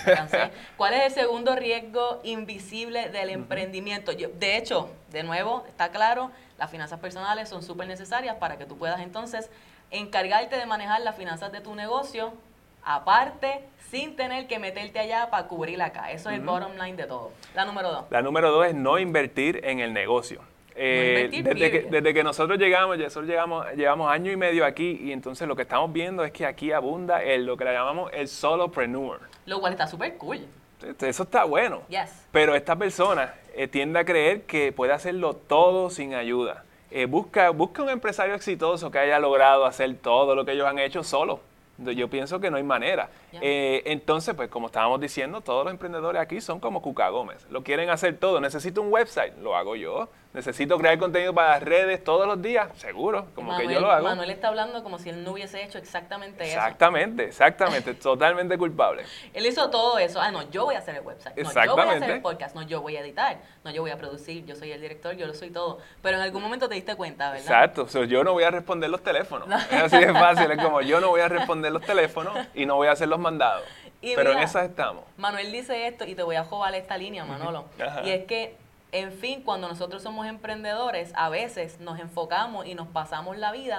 Speaker 1: ¿Cuál es el segundo riesgo invisible del uh-huh. emprendimiento? Yo, de hecho, de nuevo, está claro, las finanzas personales son súper necesarias para que tú puedas entonces encargarte de manejar las finanzas de tu negocio, aparte, sin tener que meterte allá para cubrir acá. Eso es uh-huh. el bottom line de todo. La número dos.
Speaker 2: La número dos es no invertir en el negocio. Eh, no desde, que, desde que nosotros llegamos, nosotros llegamos, llevamos año y medio aquí y entonces lo que estamos viendo es que aquí abunda el, lo que le llamamos el solopreneur.
Speaker 1: Lo cual está súper cool.
Speaker 2: Eso está bueno.
Speaker 1: Yes.
Speaker 2: Pero esta persona eh, tiende a creer que puede hacerlo todo sin ayuda. Eh, busca, busca un empresario exitoso que haya logrado hacer todo lo que ellos han hecho solo. Yo pienso que no hay manera. Yeah. Eh, entonces, pues como estábamos diciendo, todos los emprendedores aquí son como Cuca Gómez. Lo quieren hacer todo. Necesito un website, lo hago yo. Necesito crear contenido para las redes todos los días, seguro, como
Speaker 1: Manuel,
Speaker 2: que yo lo hago.
Speaker 1: Manuel está hablando como si él no hubiese hecho exactamente,
Speaker 2: exactamente eso. Exactamente, exactamente, totalmente culpable.
Speaker 1: Él hizo todo eso. Ah, no, yo voy a hacer el website. No, yo voy a hacer el podcast. No, yo voy a editar. No, yo voy a producir. Yo soy el director, yo lo soy todo. Pero en algún momento te diste cuenta, ¿verdad?
Speaker 2: Exacto. O sea, yo no voy a responder los teléfonos. No. Es así de fácil. Es como yo no voy a responder los teléfonos y no voy a hacer los mandados. Y pero mira, en esas estamos.
Speaker 1: Manuel dice esto y te voy a joder esta línea, Manolo. Ajá. Y es que en fin, cuando nosotros somos emprendedores, a veces nos enfocamos y nos pasamos la vida,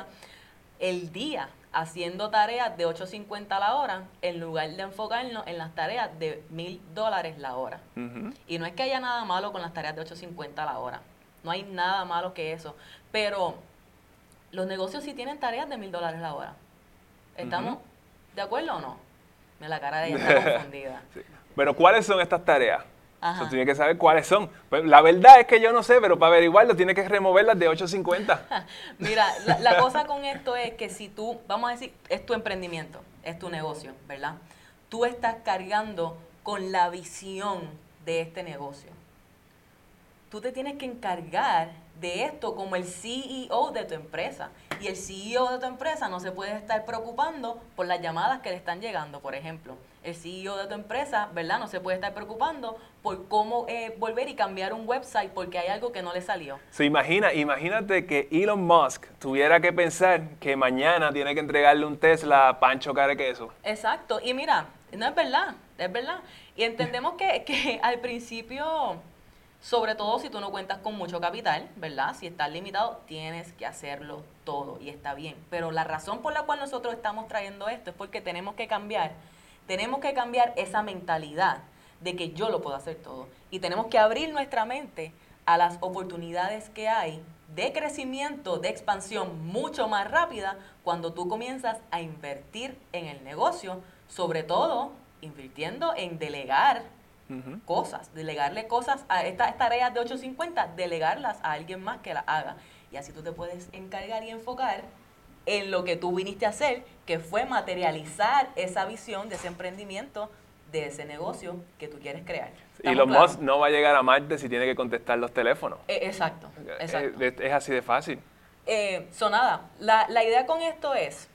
Speaker 1: el día, haciendo tareas de ocho cincuenta la hora, en lugar de enfocarnos en las tareas de mil dólares la hora. Uh-huh. Y no es que haya nada malo con las tareas de ocho cincuenta la hora. No hay nada malo que eso. Pero los negocios sí tienen tareas de mil dólares la hora. ¿Estamos uh-huh. de acuerdo o no? Me la cara de ella está confundida.
Speaker 2: Sí. Pero ¿cuáles son estas tareas? Ajá. Tú tienes que saber cuáles son. Pues la verdad es que yo no sé, pero para averiguarlo tienes que removerlas de ocho cincuenta.
Speaker 1: Mira, la, la cosa con esto es que si tú, vamos a decir, es tu emprendimiento, es tu negocio, ¿verdad? Tú estás cargando con la visión de este negocio. Tú te tienes que encargar de esto como el C E O de tu empresa. Y el C E O de tu empresa no se puede estar preocupando por las llamadas que le están llegando, por ejemplo. El C E O de tu empresa, ¿verdad? No se puede estar preocupando por cómo eh, volver y cambiar un website porque hay algo que no le salió.
Speaker 2: Se imagina, imagínate que Elon Musk tuviera que pensar que mañana tiene que entregarle un Tesla a Pancho Carequeso.
Speaker 1: Exacto. Y mira, no es verdad, es verdad. Y entendemos que, que al principio, sobre todo si tú no cuentas con mucho capital, ¿verdad? Si estás limitado, tienes que hacerlo todo y está bien. Pero la razón por la cual nosotros estamos trayendo esto es porque tenemos que cambiar Tenemos que cambiar esa mentalidad de que yo lo puedo hacer todo. Y tenemos que abrir nuestra mente a las oportunidades que hay de crecimiento, de expansión mucho más rápida cuando tú comienzas a invertir en el negocio, sobre todo invirtiendo en delegar uh-huh. cosas, delegarle cosas a estas tareas de ocho cincuenta, delegarlas a alguien más que las haga. Y así tú te puedes encargar y enfocar en lo que tú viniste a hacer, que fue materializar esa visión de ese emprendimiento, de ese negocio que tú quieres crear.
Speaker 2: Y Elon Musk no va a llegar a Marte si tiene que contestar los teléfonos.
Speaker 1: Eh, exacto, exacto.
Speaker 2: Es, es así de fácil.
Speaker 1: Eh, so nada, la, la idea con esto es,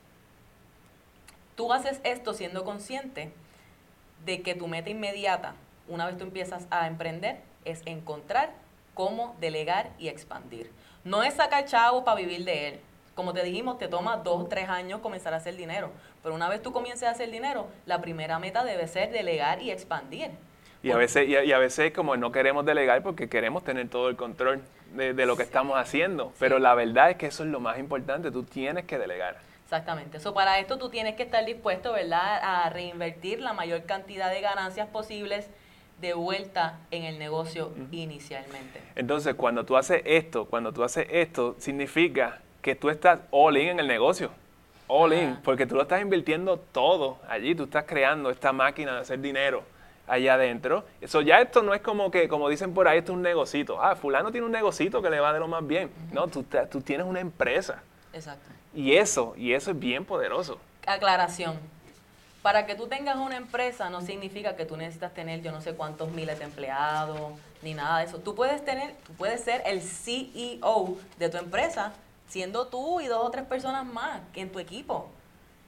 Speaker 1: tú haces esto siendo consciente de que tu meta inmediata, una vez tú empiezas a emprender, es encontrar cómo delegar y expandir. No es sacar chavos para vivir de él. Como te dijimos, te toma dos o tres años comenzar a hacer dinero. Pero una vez tú comiences a hacer dinero, la primera meta debe ser delegar y expandir.
Speaker 2: Y a veces, y a, y a veces como no queremos delegar porque queremos tener todo el control de, de lo que sí. estamos haciendo. Sí. Pero la verdad es que eso es lo más importante. Tú tienes que delegar.
Speaker 1: Exactamente. So, para esto tú tienes que estar dispuesto, ¿verdad?, a reinvertir la mayor cantidad de ganancias posibles de vuelta en el negocio uh-huh. inicialmente.
Speaker 2: Entonces, cuando tú haces esto, cuando tú haces esto, significa que tú estás all in en el negocio, all in, uh-huh. porque tú lo estás invirtiendo todo allí, tú estás creando esta máquina de hacer dinero allá adentro. Eso ya esto no es como que, como dicen por ahí, esto es un negocito. Ah, fulano tiene un negocito que le va de lo más bien. Uh-huh. No, tú, tú tienes una empresa.
Speaker 1: Exacto.
Speaker 2: Y eso, y eso es bien poderoso.
Speaker 1: Aclaración. Para que tú tengas una empresa no significa que tú necesitas tener yo no sé cuántos miles de empleados, ni nada de eso. Tú puedes tener, tú puedes ser el C E O de tu empresa, siendo tú y dos o tres personas más que en tu equipo.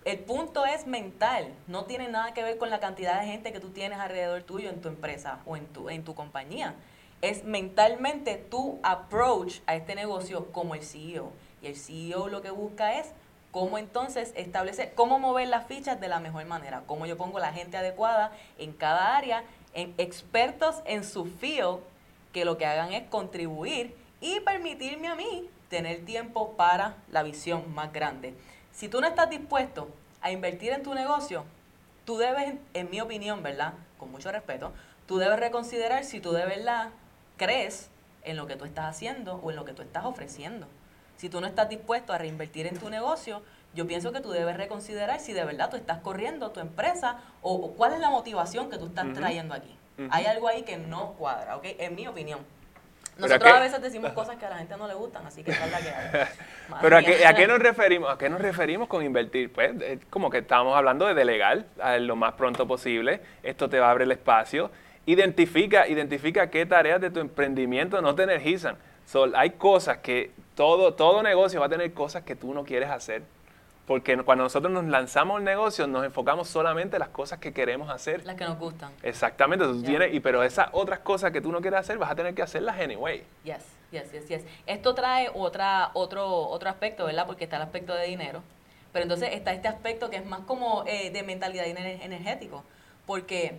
Speaker 1: el punto es mental, no tiene nada que ver con la cantidad de gente que tú tienes alrededor tuyo en tu empresa o en tu, en tu compañía. Es mentalmente tu approach a este negocio como el C E O. Y el C E O lo que busca es cómo entonces establecer, cómo mover las fichas de la mejor manera, cómo yo pongo la gente adecuada en cada área, en expertos en su field, que lo que hagan es contribuir y permitirme a mí tener tiempo para la visión más grande. Si tú no estás dispuesto a invertir en tu negocio, tú debes, en mi opinión, ¿verdad?, con mucho respeto, tú debes reconsiderar si tú de verdad crees en lo que tú estás haciendo o en lo que tú estás ofreciendo. Si tú no estás dispuesto a reinvertir en tu negocio, yo pienso que tú debes reconsiderar si de verdad tú estás corriendo tu empresa o, o cuál es la motivación que tú estás uh-huh. trayendo aquí. Uh-huh. Hay algo ahí que no cuadra, ¿ok? En mi opinión. Nosotros a veces decimos cosas que a la gente no le gustan, así que es verdad que hay.
Speaker 2: Pero ¿a qué, ¿a qué nos referimos? ¿A qué nos referimos con invertir? Pues es como que estamos hablando de delegar a lo más pronto posible. Esto te va a abrir el espacio. Identifica, identifica qué tareas de tu emprendimiento no te energizan. So, hay cosas que todo, todo negocio va a tener cosas que tú no quieres hacer. Porque cuando nosotros nos lanzamos al negocio, nos enfocamos solamente en las cosas que queremos hacer.
Speaker 1: Las que nos gustan.
Speaker 2: Exactamente. Tú
Speaker 1: Yeah.
Speaker 2: tienes, y, pero esas otras cosas que tú no quieres hacer, vas a tener que hacerlas anyway.
Speaker 1: Yes, yes, yes, yes. Esto trae otra, otro, otro aspecto, ¿verdad? Porque está el aspecto de dinero. Pero entonces está este aspecto que es más como eh, de mentalidad energético. Porque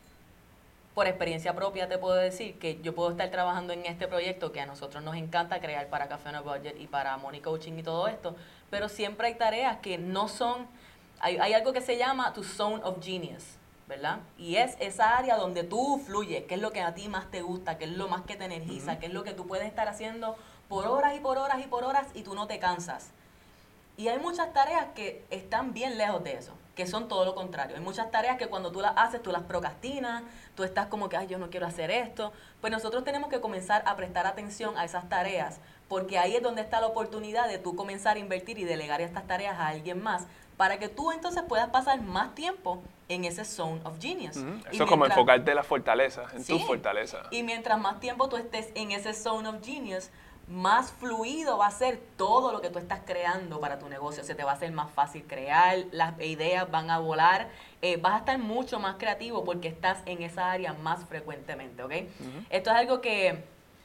Speaker 1: por experiencia propia te puedo decir que yo puedo estar trabajando en este proyecto que a nosotros nos encanta crear para Café on a Budget y para Money Coaching y todo esto, pero siempre hay tareas que no son, hay, hay algo que se llama tu zone of genius, ¿verdad? Y es esa área donde tú fluyes, qué es lo que a ti más te gusta, qué es lo más que te energiza, uh-huh. qué es lo que tú puedes estar haciendo por horas y por horas y por horas y tú no te cansas. Y hay muchas tareas que están bien lejos de eso, que son todo lo contrario. Hay muchas tareas que cuando tú las haces, tú las procrastinas, tú estás como que, ay, yo no quiero hacer esto. Pues nosotros tenemos que comenzar a prestar atención a esas tareas, porque ahí es donde está la oportunidad de tú comenzar a invertir y delegar estas tareas a alguien más, para que tú entonces puedas pasar más tiempo en ese zone of genius.
Speaker 2: Uh-huh. Eso es como enfocarte en las fortalezas, en
Speaker 1: sí,
Speaker 2: tus fortalezas.
Speaker 1: Y mientras más tiempo tú estés en ese zone of genius, más fluido va a ser todo lo que tú estás creando para tu negocio. Se te va a hacer más fácil crear, las ideas van a volar, eh, vas a estar mucho más creativo porque estás en esa área más frecuentemente, ¿ok? Uh-huh. Esto es algo que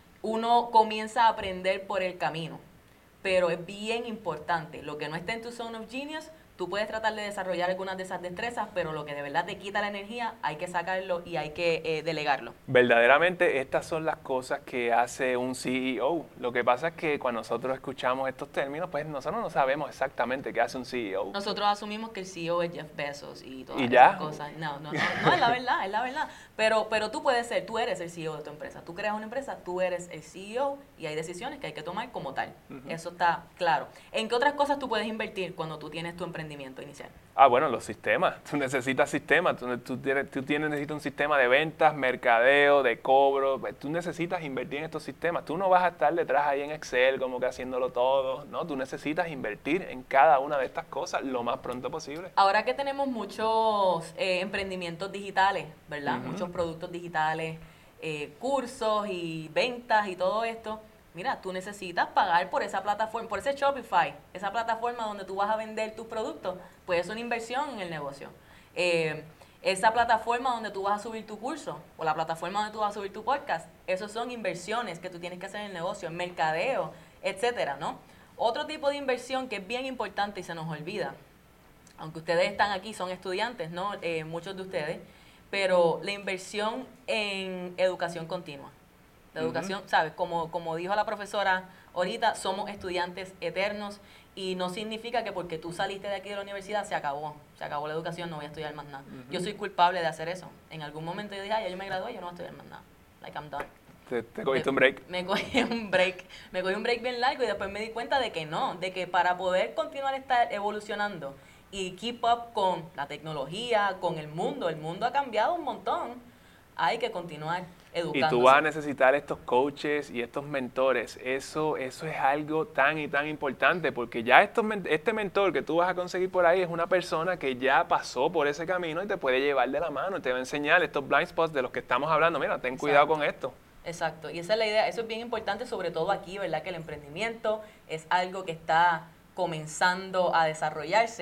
Speaker 1: uno comienza a aprender por el camino, pero es bien importante. Lo que no está en tu zone of genius, tú puedes tratar de desarrollar algunas de esas destrezas, pero lo que de verdad te quita la energía, hay que sacarlo y hay que eh, delegarlo.
Speaker 2: Verdaderamente, estas son las cosas que hace un C E O. Lo que pasa es que cuando nosotros escuchamos estos términos, pues nosotros no sabemos exactamente qué hace un C E O.
Speaker 1: Nosotros asumimos que el C E O es Jeff Bezos y todas
Speaker 2: ¿Y
Speaker 1: esas
Speaker 2: ya?
Speaker 1: cosas. No, no, no, no, es la verdad, es la verdad. Pero, pero tú puedes ser, tú eres el C E O de tu empresa. Tú creas una empresa, tú eres el C E O y hay decisiones que hay que tomar como tal. Uh-huh. Eso está claro. ¿En qué otras cosas tú puedes invertir cuando tú tienes tu emprendimiento inicial?
Speaker 2: Ah, bueno, los sistemas. Tú necesitas sistemas. Tú, tú, tienes, tú tienes, necesitas un sistema de ventas, mercadeo, de cobro. Tú necesitas invertir en estos sistemas. Tú no vas a estar detrás ahí en Excel como que haciéndolo todo. No, tú necesitas invertir en cada una de estas cosas lo más pronto posible.
Speaker 1: Ahora que tenemos muchos eh, emprendimientos digitales, ¿verdad? Uh-huh. Muchos productos digitales, eh, cursos y ventas y todo esto. Mira, tú necesitas pagar por esa plataforma, por ese Shopify, esa plataforma donde tú vas a vender tus productos, pues es una inversión en el negocio. Eh, esa plataforma donde tú vas a subir tu curso o la plataforma donde tú vas a subir tu podcast, esos son inversiones que tú tienes que hacer en el negocio, en mercadeo, etcétera, ¿no? Otro tipo de inversión que es bien importante y se nos olvida, aunque ustedes están aquí, son estudiantes, ¿no? Eh, muchos de ustedes, pero la inversión en educación continua. La educación, uh-huh. ¿sabes? Como, como dijo la profesora ahorita, somos estudiantes eternos y no significa que porque tú saliste de aquí de la universidad se acabó, se acabó la educación, no voy a estudiar más nada. Uh-huh. Yo soy culpable de hacer eso. En algún momento yo dije, ay, ya yo me gradué, yo no voy a estudiar más nada. Like, I'm done.
Speaker 2: ¿Te, te cogiste me, un break?
Speaker 1: Me cogí un break. Me cogí un break bien largo y después me di cuenta de que no, de que para poder continuar estar evolucionando y keep up con la tecnología, con el mundo, el mundo ha cambiado un montón, hay que continuar educándose.
Speaker 2: Y tú vas a necesitar estos coaches y estos mentores. Eso, eso es algo tan y tan importante porque ya estos, este mentor que tú vas a conseguir por ahí es una persona que ya pasó por ese camino y te puede llevar de la mano, te va a enseñar estos blind spots de los que estamos hablando. Mira, ten cuidado con esto.
Speaker 1: Exacto, y esa es la idea. Eso es bien importante, sobre todo aquí, ¿verdad? Que el emprendimiento es algo que está comenzando a desarrollarse.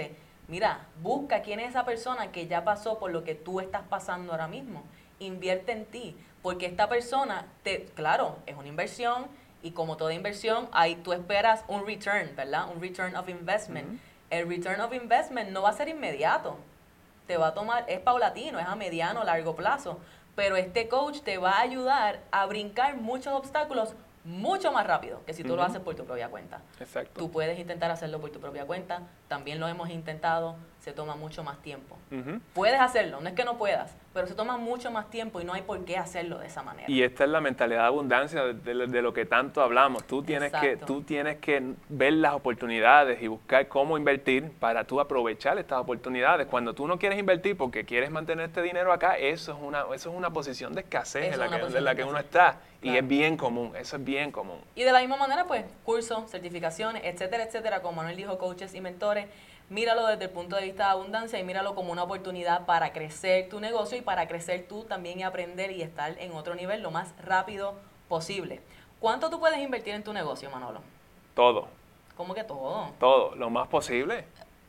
Speaker 1: Mira, busca quién es esa persona que ya pasó por lo que tú estás pasando ahora mismo. Invierte en ti, porque esta persona, te, claro, es una inversión y como toda inversión, ahí tú esperas un return, ¿verdad? Un return of investment. Uh-huh. El return of investment no va a ser inmediato, te va a tomar, es paulatino, es a mediano, largo plazo, pero este coach te va a ayudar a brincar muchos obstáculos mucho más rápido que si tú uh-huh. lo haces por tu propia cuenta.
Speaker 2: Exacto.
Speaker 1: Tú puedes intentar hacerlo por tu propia cuenta, también lo hemos intentado, se toma mucho más tiempo. Uh-huh. Puedes hacerlo, no es que no puedas, pero se toma mucho más tiempo y no hay por qué hacerlo de esa manera.
Speaker 2: Y esta es la mentalidad de abundancia de, de, de lo que tanto hablamos. Tú tienes, que, tú tienes que ver las oportunidades y buscar cómo invertir para tú aprovechar estas oportunidades. Cuando tú no quieres invertir porque quieres mantener este dinero acá, eso es una, eso es una posición de escasez en la, que, en la que uno está. Y claro. es bien común, eso es bien común.
Speaker 1: Y de la misma manera, pues, cursos, certificaciones, etcétera, etcétera, como Manuel dijo, coaches y mentores, míralo desde el punto de vista de abundancia y míralo como una oportunidad para crecer tu negocio y para crecer tú también y aprender y estar en otro nivel lo más rápido posible. ¿Cuánto tú puedes invertir en tu negocio, Manolo?
Speaker 2: Todo.
Speaker 1: ¿Cómo que todo?
Speaker 2: Todo, lo más posible.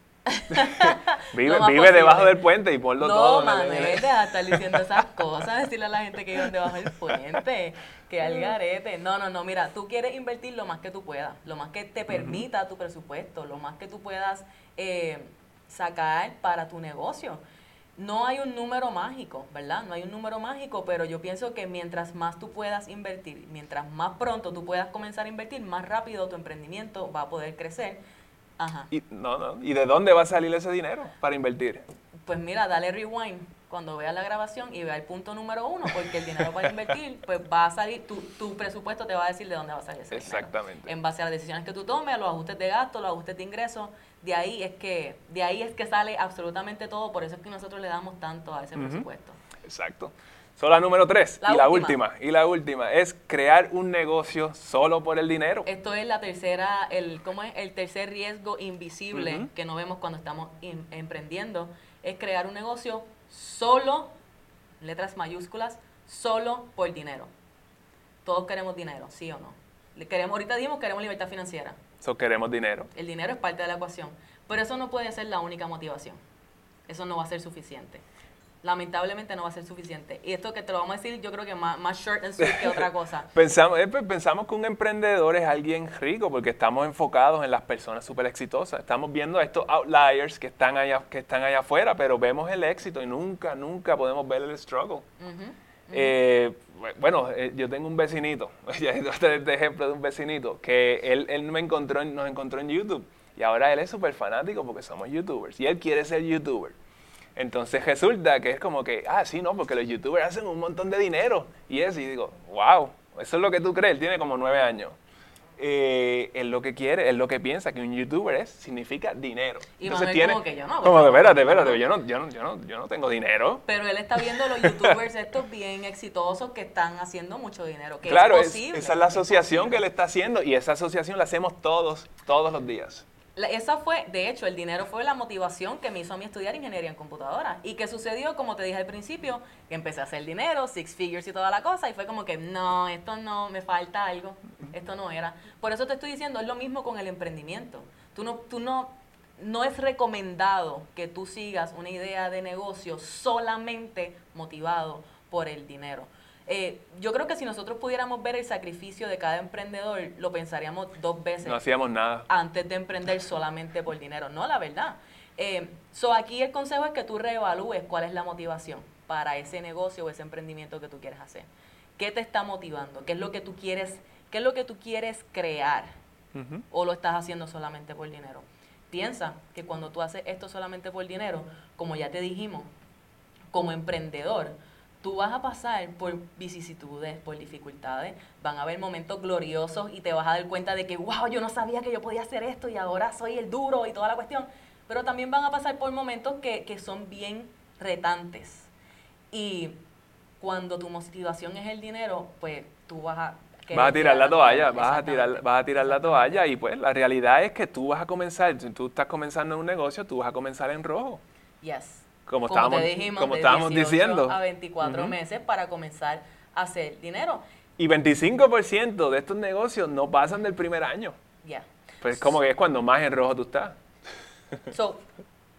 Speaker 2: vive vive debajo del puente y ponlo
Speaker 1: no,
Speaker 2: todo.
Speaker 1: No, Manuel, deja de estar diciendo esas cosas, decirle a la gente que viven debajo del puente, que al garete. No, no, no, mira, tú quieres invertir lo más que tú puedas, lo más que te permita uh-huh. tu presupuesto, lo más que tú puedas eh, sacar para tu negocio. No hay un número mágico, ¿verdad? No hay un número mágico, pero yo pienso que mientras más tú puedas invertir, mientras más pronto tú puedas comenzar a invertir, más rápido tu emprendimiento va a poder crecer. Ajá.
Speaker 2: Y, no, no. ¿Y de dónde va a salir ese dinero para invertir?
Speaker 1: Pues mira, dale rewind cuando veas la grabación y vea el punto número uno, porque el dinero para invertir, pues va a salir, tu, tu presupuesto te va a decir de dónde va a salir ese
Speaker 2: Exactamente.
Speaker 1: dinero. En base a las decisiones que tú tomes, a los ajustes de gasto, los ajustes de ingresos, de ahí es que, de ahí es que sale absolutamente todo, por eso es que nosotros le damos tanto a ese uh-huh. presupuesto.
Speaker 2: Exacto. Solo la número tres,
Speaker 1: la
Speaker 2: y la
Speaker 1: última.
Speaker 2: última, y la última, es crear un negocio solo por el dinero.
Speaker 1: Esto es la tercera, el, ¿cómo es? El tercer riesgo invisible
Speaker 2: uh-huh.
Speaker 1: que no vemos cuando estamos in, emprendiendo, es crear un negocio solo, letras mayúsculas, solo por dinero. Todos queremos dinero, ¿sí o no? Queremos, ahorita dijimos que queremos libertad financiera.
Speaker 2: So, queremos dinero.
Speaker 1: El dinero es parte de la ecuación, pero eso no puede ser la única motivación. Eso no va a ser suficiente. Lamentablemente no va a ser suficiente. Y esto que te lo vamos a decir, yo creo que más, más short and sweet que otra cosa.
Speaker 2: pensamos, eh, pensamos que un emprendedor es alguien rico porque estamos enfocados en las personas súper exitosas. Estamos viendo a estos outliers que están, allá, que están allá afuera, pero vemos el éxito y nunca, nunca podemos ver el struggle. Uh-huh, uh-huh. Eh, bueno, eh, yo tengo un vecinito, este ejemplo de un vecinito, que él, él me encontró, nos encontró en YouTube y ahora él es súper fanático porque somos YouTubers y él quiere ser YouTuber. Entonces resulta que es como que, ah, sí, no, porque los youtubers hacen un montón de dinero. Y eso, y digo, wow, eso es lo que tú crees. Él tiene como nueve años. Eh, él lo que quiere, él lo que piensa que un youtuber es, significa dinero.
Speaker 1: Y Entonces tiene, como que yo no.
Speaker 2: Como que, espérate, espérate, yo no, yo, no, yo, no, yo no tengo dinero.
Speaker 1: Pero él está viendo los youtubers estos bien exitosos que están haciendo mucho dinero, que
Speaker 2: claro,
Speaker 1: es posible.
Speaker 2: Es, esa es la asociación es que él está haciendo y esa asociación la hacemos todos, todos los días.
Speaker 1: Esa fue, de hecho, el dinero fue la motivación que me hizo a mí estudiar ingeniería en computadora. ¿Y qué sucedió? Como te dije al principio, que empecé a hacer dinero, six figures y toda la cosa, y fue como que, no, esto no, me falta algo, esto no era. Por eso te estoy diciendo, es lo mismo con el emprendimiento. Tú no, tú no, no es recomendado que tú sigas una idea de negocio solamente motivado por el dinero. Eh, yo creo que si nosotros pudiéramos ver el sacrificio de cada emprendedor, lo pensaríamos dos veces.
Speaker 2: No hacíamos nada.
Speaker 1: Antes de emprender solamente por dinero. No, la verdad. Eh, so aquí el consejo es que tú reevalúes cuál es la motivación para ese negocio o ese emprendimiento que tú quieres hacer. ¿Qué te está motivando? ¿Qué es lo que tú quieres, qué es lo que tú quieres crear? Uh-huh. ¿O lo estás haciendo solamente por dinero? Piensa que cuando tú haces esto solamente por dinero, como ya te dijimos, como emprendedor, tú vas a pasar por vicisitudes, por dificultades, van a haber momentos gloriosos y te vas a dar cuenta de que, wow, yo no sabía que yo podía hacer esto y ahora soy el duro y toda la cuestión. Pero también van a pasar por momentos que, que son bien retantes. Y cuando tu motivación es el dinero, pues tú vas a...
Speaker 2: Vas a tirar la toalla, vas a tirar, vas a tirar la toalla y pues la realidad es que tú vas a comenzar, si tú estás comenzando en un negocio, tú vas a comenzar en rojo.
Speaker 1: Yes.
Speaker 2: Como,
Speaker 1: como
Speaker 2: estábamos,
Speaker 1: te dijimos,
Speaker 2: como
Speaker 1: de
Speaker 2: estábamos diciendo.
Speaker 1: a veinticuatro
Speaker 2: uh-huh.
Speaker 1: meses para comenzar a hacer dinero.
Speaker 2: Y veinticinco por ciento de estos negocios no pasan del primer año.
Speaker 1: Ya. Yeah.
Speaker 2: Pues como que es cuando más en rojo tú estás.
Speaker 1: So,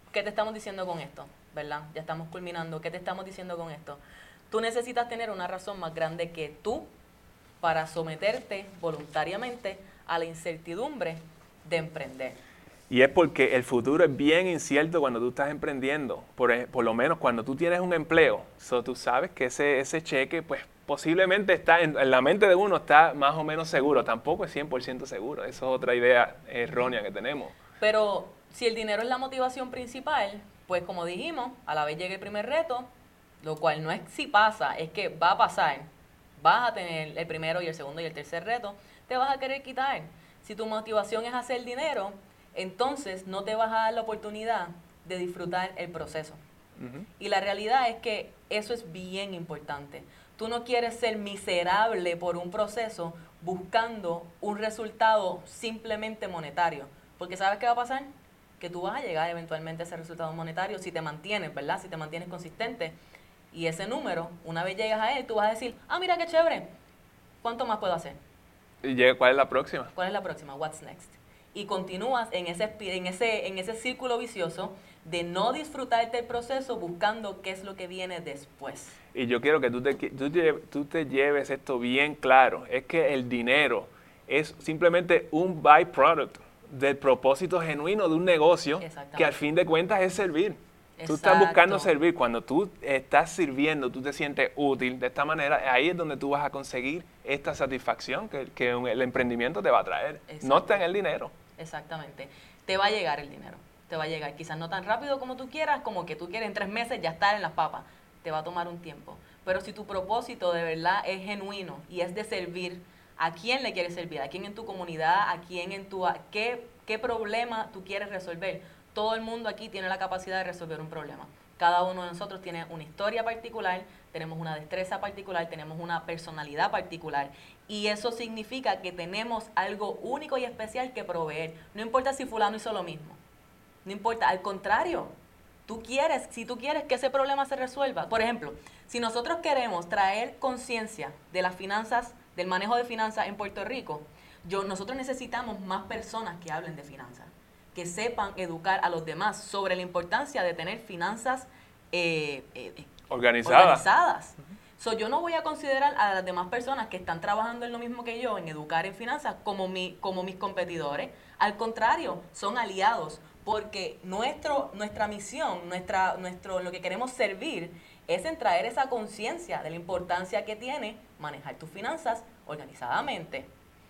Speaker 1: ¿qué te estamos diciendo con esto? ¿Verdad? Ya estamos culminando. ¿Qué te estamos diciendo con esto? Tú necesitas tener una razón más grande que tú para someterte voluntariamente a la incertidumbre de emprender.
Speaker 2: Y es porque el futuro es bien incierto cuando tú estás emprendiendo. Por, por lo menos cuando tú tienes un empleo. So, tú sabes que ese, ese cheque, pues posiblemente está en, en la mente de uno está más o menos seguro. Tampoco es cien por ciento seguro. Eso es otra idea errónea que tenemos.
Speaker 1: Pero si el dinero es la motivación principal, pues como dijimos, a la vez llega el primer reto, lo cual no es si pasa, es que va a pasar. Vas a tener el primero y el segundo y el tercer reto, te vas a querer quitar. Si tu motivación es hacer dinero, entonces no te vas a dar la oportunidad de disfrutar el proceso. Uh-huh. Y la realidad es que eso es bien importante. Tú no quieres ser miserable por un proceso buscando un resultado simplemente monetario. Porque ¿sabes qué va a pasar? Que tú vas a llegar eventualmente a ese resultado monetario si te mantienes, ¿verdad? Si te mantienes consistente. Y ese número, una vez llegas a él, tú vas a decir, ah, mira qué chévere, ¿cuánto más puedo hacer?
Speaker 2: ¿Y cuál es la próxima?
Speaker 1: ¿Cuál es la próxima? What's next? Y continúas en ese, en ese, en ese círculo vicioso de no disfrutarte el proceso buscando qué es lo que viene después.
Speaker 2: Y yo quiero que tú te, tú te, tú te lleves esto bien claro. Es que el dinero es simplemente un byproduct del propósito genuino de un negocio que al fin de cuentas es servir. Exacto. Tú estás buscando servir. Cuando tú estás sirviendo, tú te sientes útil de esta manera, ahí es donde tú vas a conseguir esta satisfacción que, que el emprendimiento te va a traer. Exacto. No está en el dinero.
Speaker 1: Exactamente. Te va a llegar el dinero. Te va a llegar. Quizás no tan rápido como tú quieras, como que tú quieres en tres meses ya estar en las papas. Te va a tomar un tiempo. Pero si tu propósito de verdad es genuino y es de servir, ¿a quién le quieres servir? ¿A quién en tu comunidad? ¿A quién en tu... ¿Qué, qué problema tú quieres resolver? Todo el mundo aquí tiene la capacidad de resolver un problema. Cada uno de nosotros tiene una historia particular, tenemos una destreza particular, tenemos una personalidad particular. Y eso significa que tenemos algo único y especial que proveer. No importa si fulano hizo lo mismo. No importa, al contrario. Tú quieres, si tú quieres que ese problema se resuelva. Por ejemplo, si nosotros queremos traer conciencia de las finanzas, del manejo de finanzas en Puerto Rico, yo, nosotros necesitamos más personas que hablen de finanzas, que sepan educar a los demás sobre la importancia de tener finanzas eh, eh,
Speaker 2: organizadas.
Speaker 1: organizadas. Uh-huh. So, yo no voy a considerar a las demás personas que están trabajando en lo mismo que yo, en educar en finanzas, como, mi, como mis competidores. Al contrario, son aliados, porque nuestro, nuestra misión, nuestra, nuestro, lo que queremos servir, es en traer esa conciencia de la importancia que tiene manejar tus finanzas organizadamente.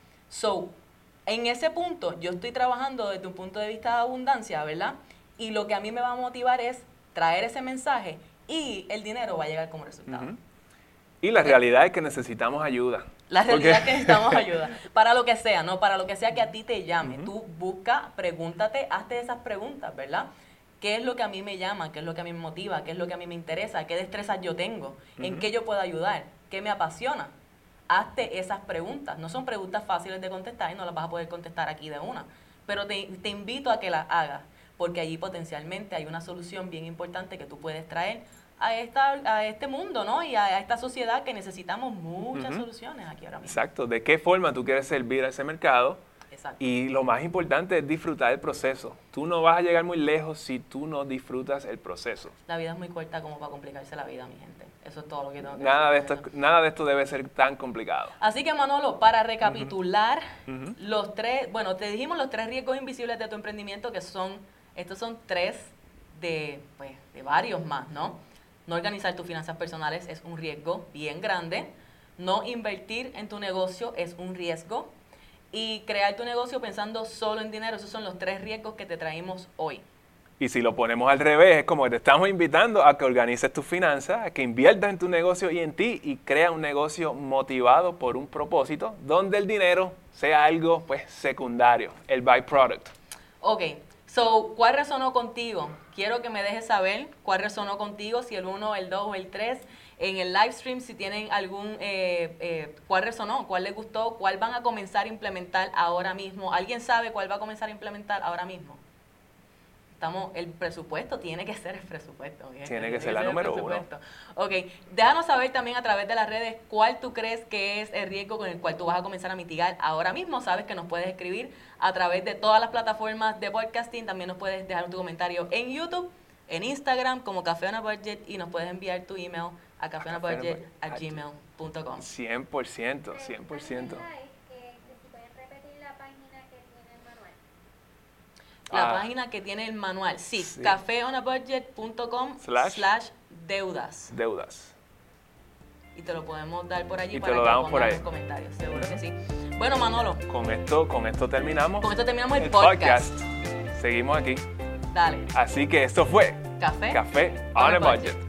Speaker 1: So, en ese punto, yo estoy trabajando desde un punto de vista de abundancia, ¿verdad? Y lo que a mí me va a motivar es traer ese mensaje y el dinero va a llegar como resultado.
Speaker 2: Uh-huh. Y la realidad es que necesitamos ayuda.
Speaker 1: La realidad es que necesitamos ayuda. Para lo que sea, ¿no? Para lo que sea que a ti te llame. Uh-huh. Tú busca, pregúntate, hazte esas preguntas, ¿verdad? ¿Qué es lo que a mí me llama? ¿Qué es lo que a mí me motiva? ¿Qué es lo que a mí me interesa? ¿Qué destrezas yo tengo? Uh-huh. ¿En qué yo puedo ayudar? ¿Qué me apasiona? Hazte esas preguntas. No son preguntas fáciles de contestar y no las vas a poder contestar aquí de una. Pero te, te invito a que las hagas, porque allí potencialmente hay una solución bien importante que tú puedes traer a esta a este mundo, ¿no? Y a, a esta sociedad que necesitamos muchas uh-huh. soluciones aquí ahora mismo.
Speaker 2: Exacto. ¿De qué forma tú quieres servir a ese mercado?
Speaker 1: Exacto.
Speaker 2: Y lo más importante es disfrutar el proceso. Tú no vas a llegar muy lejos si tú no disfrutas el proceso.
Speaker 1: La vida es muy corta como para complicarse la vida, mi gente. Eso es todo lo que tengo que
Speaker 2: nada
Speaker 1: decir.
Speaker 2: De esto, nada de esto debe ser tan complicado.
Speaker 1: Así que, Manolo, para recapitular, uh-huh. los tres, bueno, te dijimos los tres riesgos invisibles de tu emprendimiento, que son, estos son tres de, pues, de varios más, ¿no? No organizar tus finanzas personales es un riesgo bien grande. No invertir en tu negocio es un riesgo. Y crear tu negocio pensando solo en dinero, esos son los tres riesgos que te traímos hoy.
Speaker 2: Y si lo ponemos al revés, es como que te estamos invitando a que organices tus finanzas, a que inviertas en tu negocio y en ti y crea un negocio motivado por un propósito donde el dinero sea algo pues secundario, el byproduct.
Speaker 1: Ok, so, ¿cuál resonó contigo? Quiero que me dejes saber cuál resonó contigo, si el uno, el dos o el tres. En el live stream, si tienen algún, eh, eh, cuál resonó, cuál les gustó, cuál van a comenzar a implementar ahora mismo. ¿Alguien sabe cuál va a comenzar a implementar ahora mismo? Estamos, el presupuesto tiene que ser el presupuesto. ¿Okay?
Speaker 2: Tiene que
Speaker 1: tiene
Speaker 2: ser la número uno.
Speaker 1: Ok, déjanos saber también a través de las redes cuál tú crees que es el riesgo con el cual tú vas a comenzar a mitigar ahora mismo. Sabes que nos puedes escribir a través de todas las plataformas de podcasting. También nos puedes dejar tu comentario en YouTube, en Instagram como Café on a Budget y nos puedes enviar tu email a café on a budget arroba gmail punto com.
Speaker 2: cien por ciento, cien por ciento.
Speaker 1: La
Speaker 2: Ah,
Speaker 1: página que tiene el manual, sí,
Speaker 2: sí.
Speaker 1: café on a budget punto com
Speaker 2: Slash.
Speaker 1: slash deudas.
Speaker 2: Deudas.
Speaker 1: Y te lo podemos dar por allí
Speaker 2: Y te
Speaker 1: para
Speaker 2: lo
Speaker 1: que
Speaker 2: damos por
Speaker 1: pongas
Speaker 2: ahí.
Speaker 1: los comentarios, seguro que sí. Bueno, Manolo,
Speaker 2: Con esto, con esto terminamos.
Speaker 1: con esto terminamos el, podcast.
Speaker 2: Seguimos aquí.
Speaker 1: Dale,
Speaker 2: Así que esto fue
Speaker 1: café,
Speaker 2: Café on a Budget.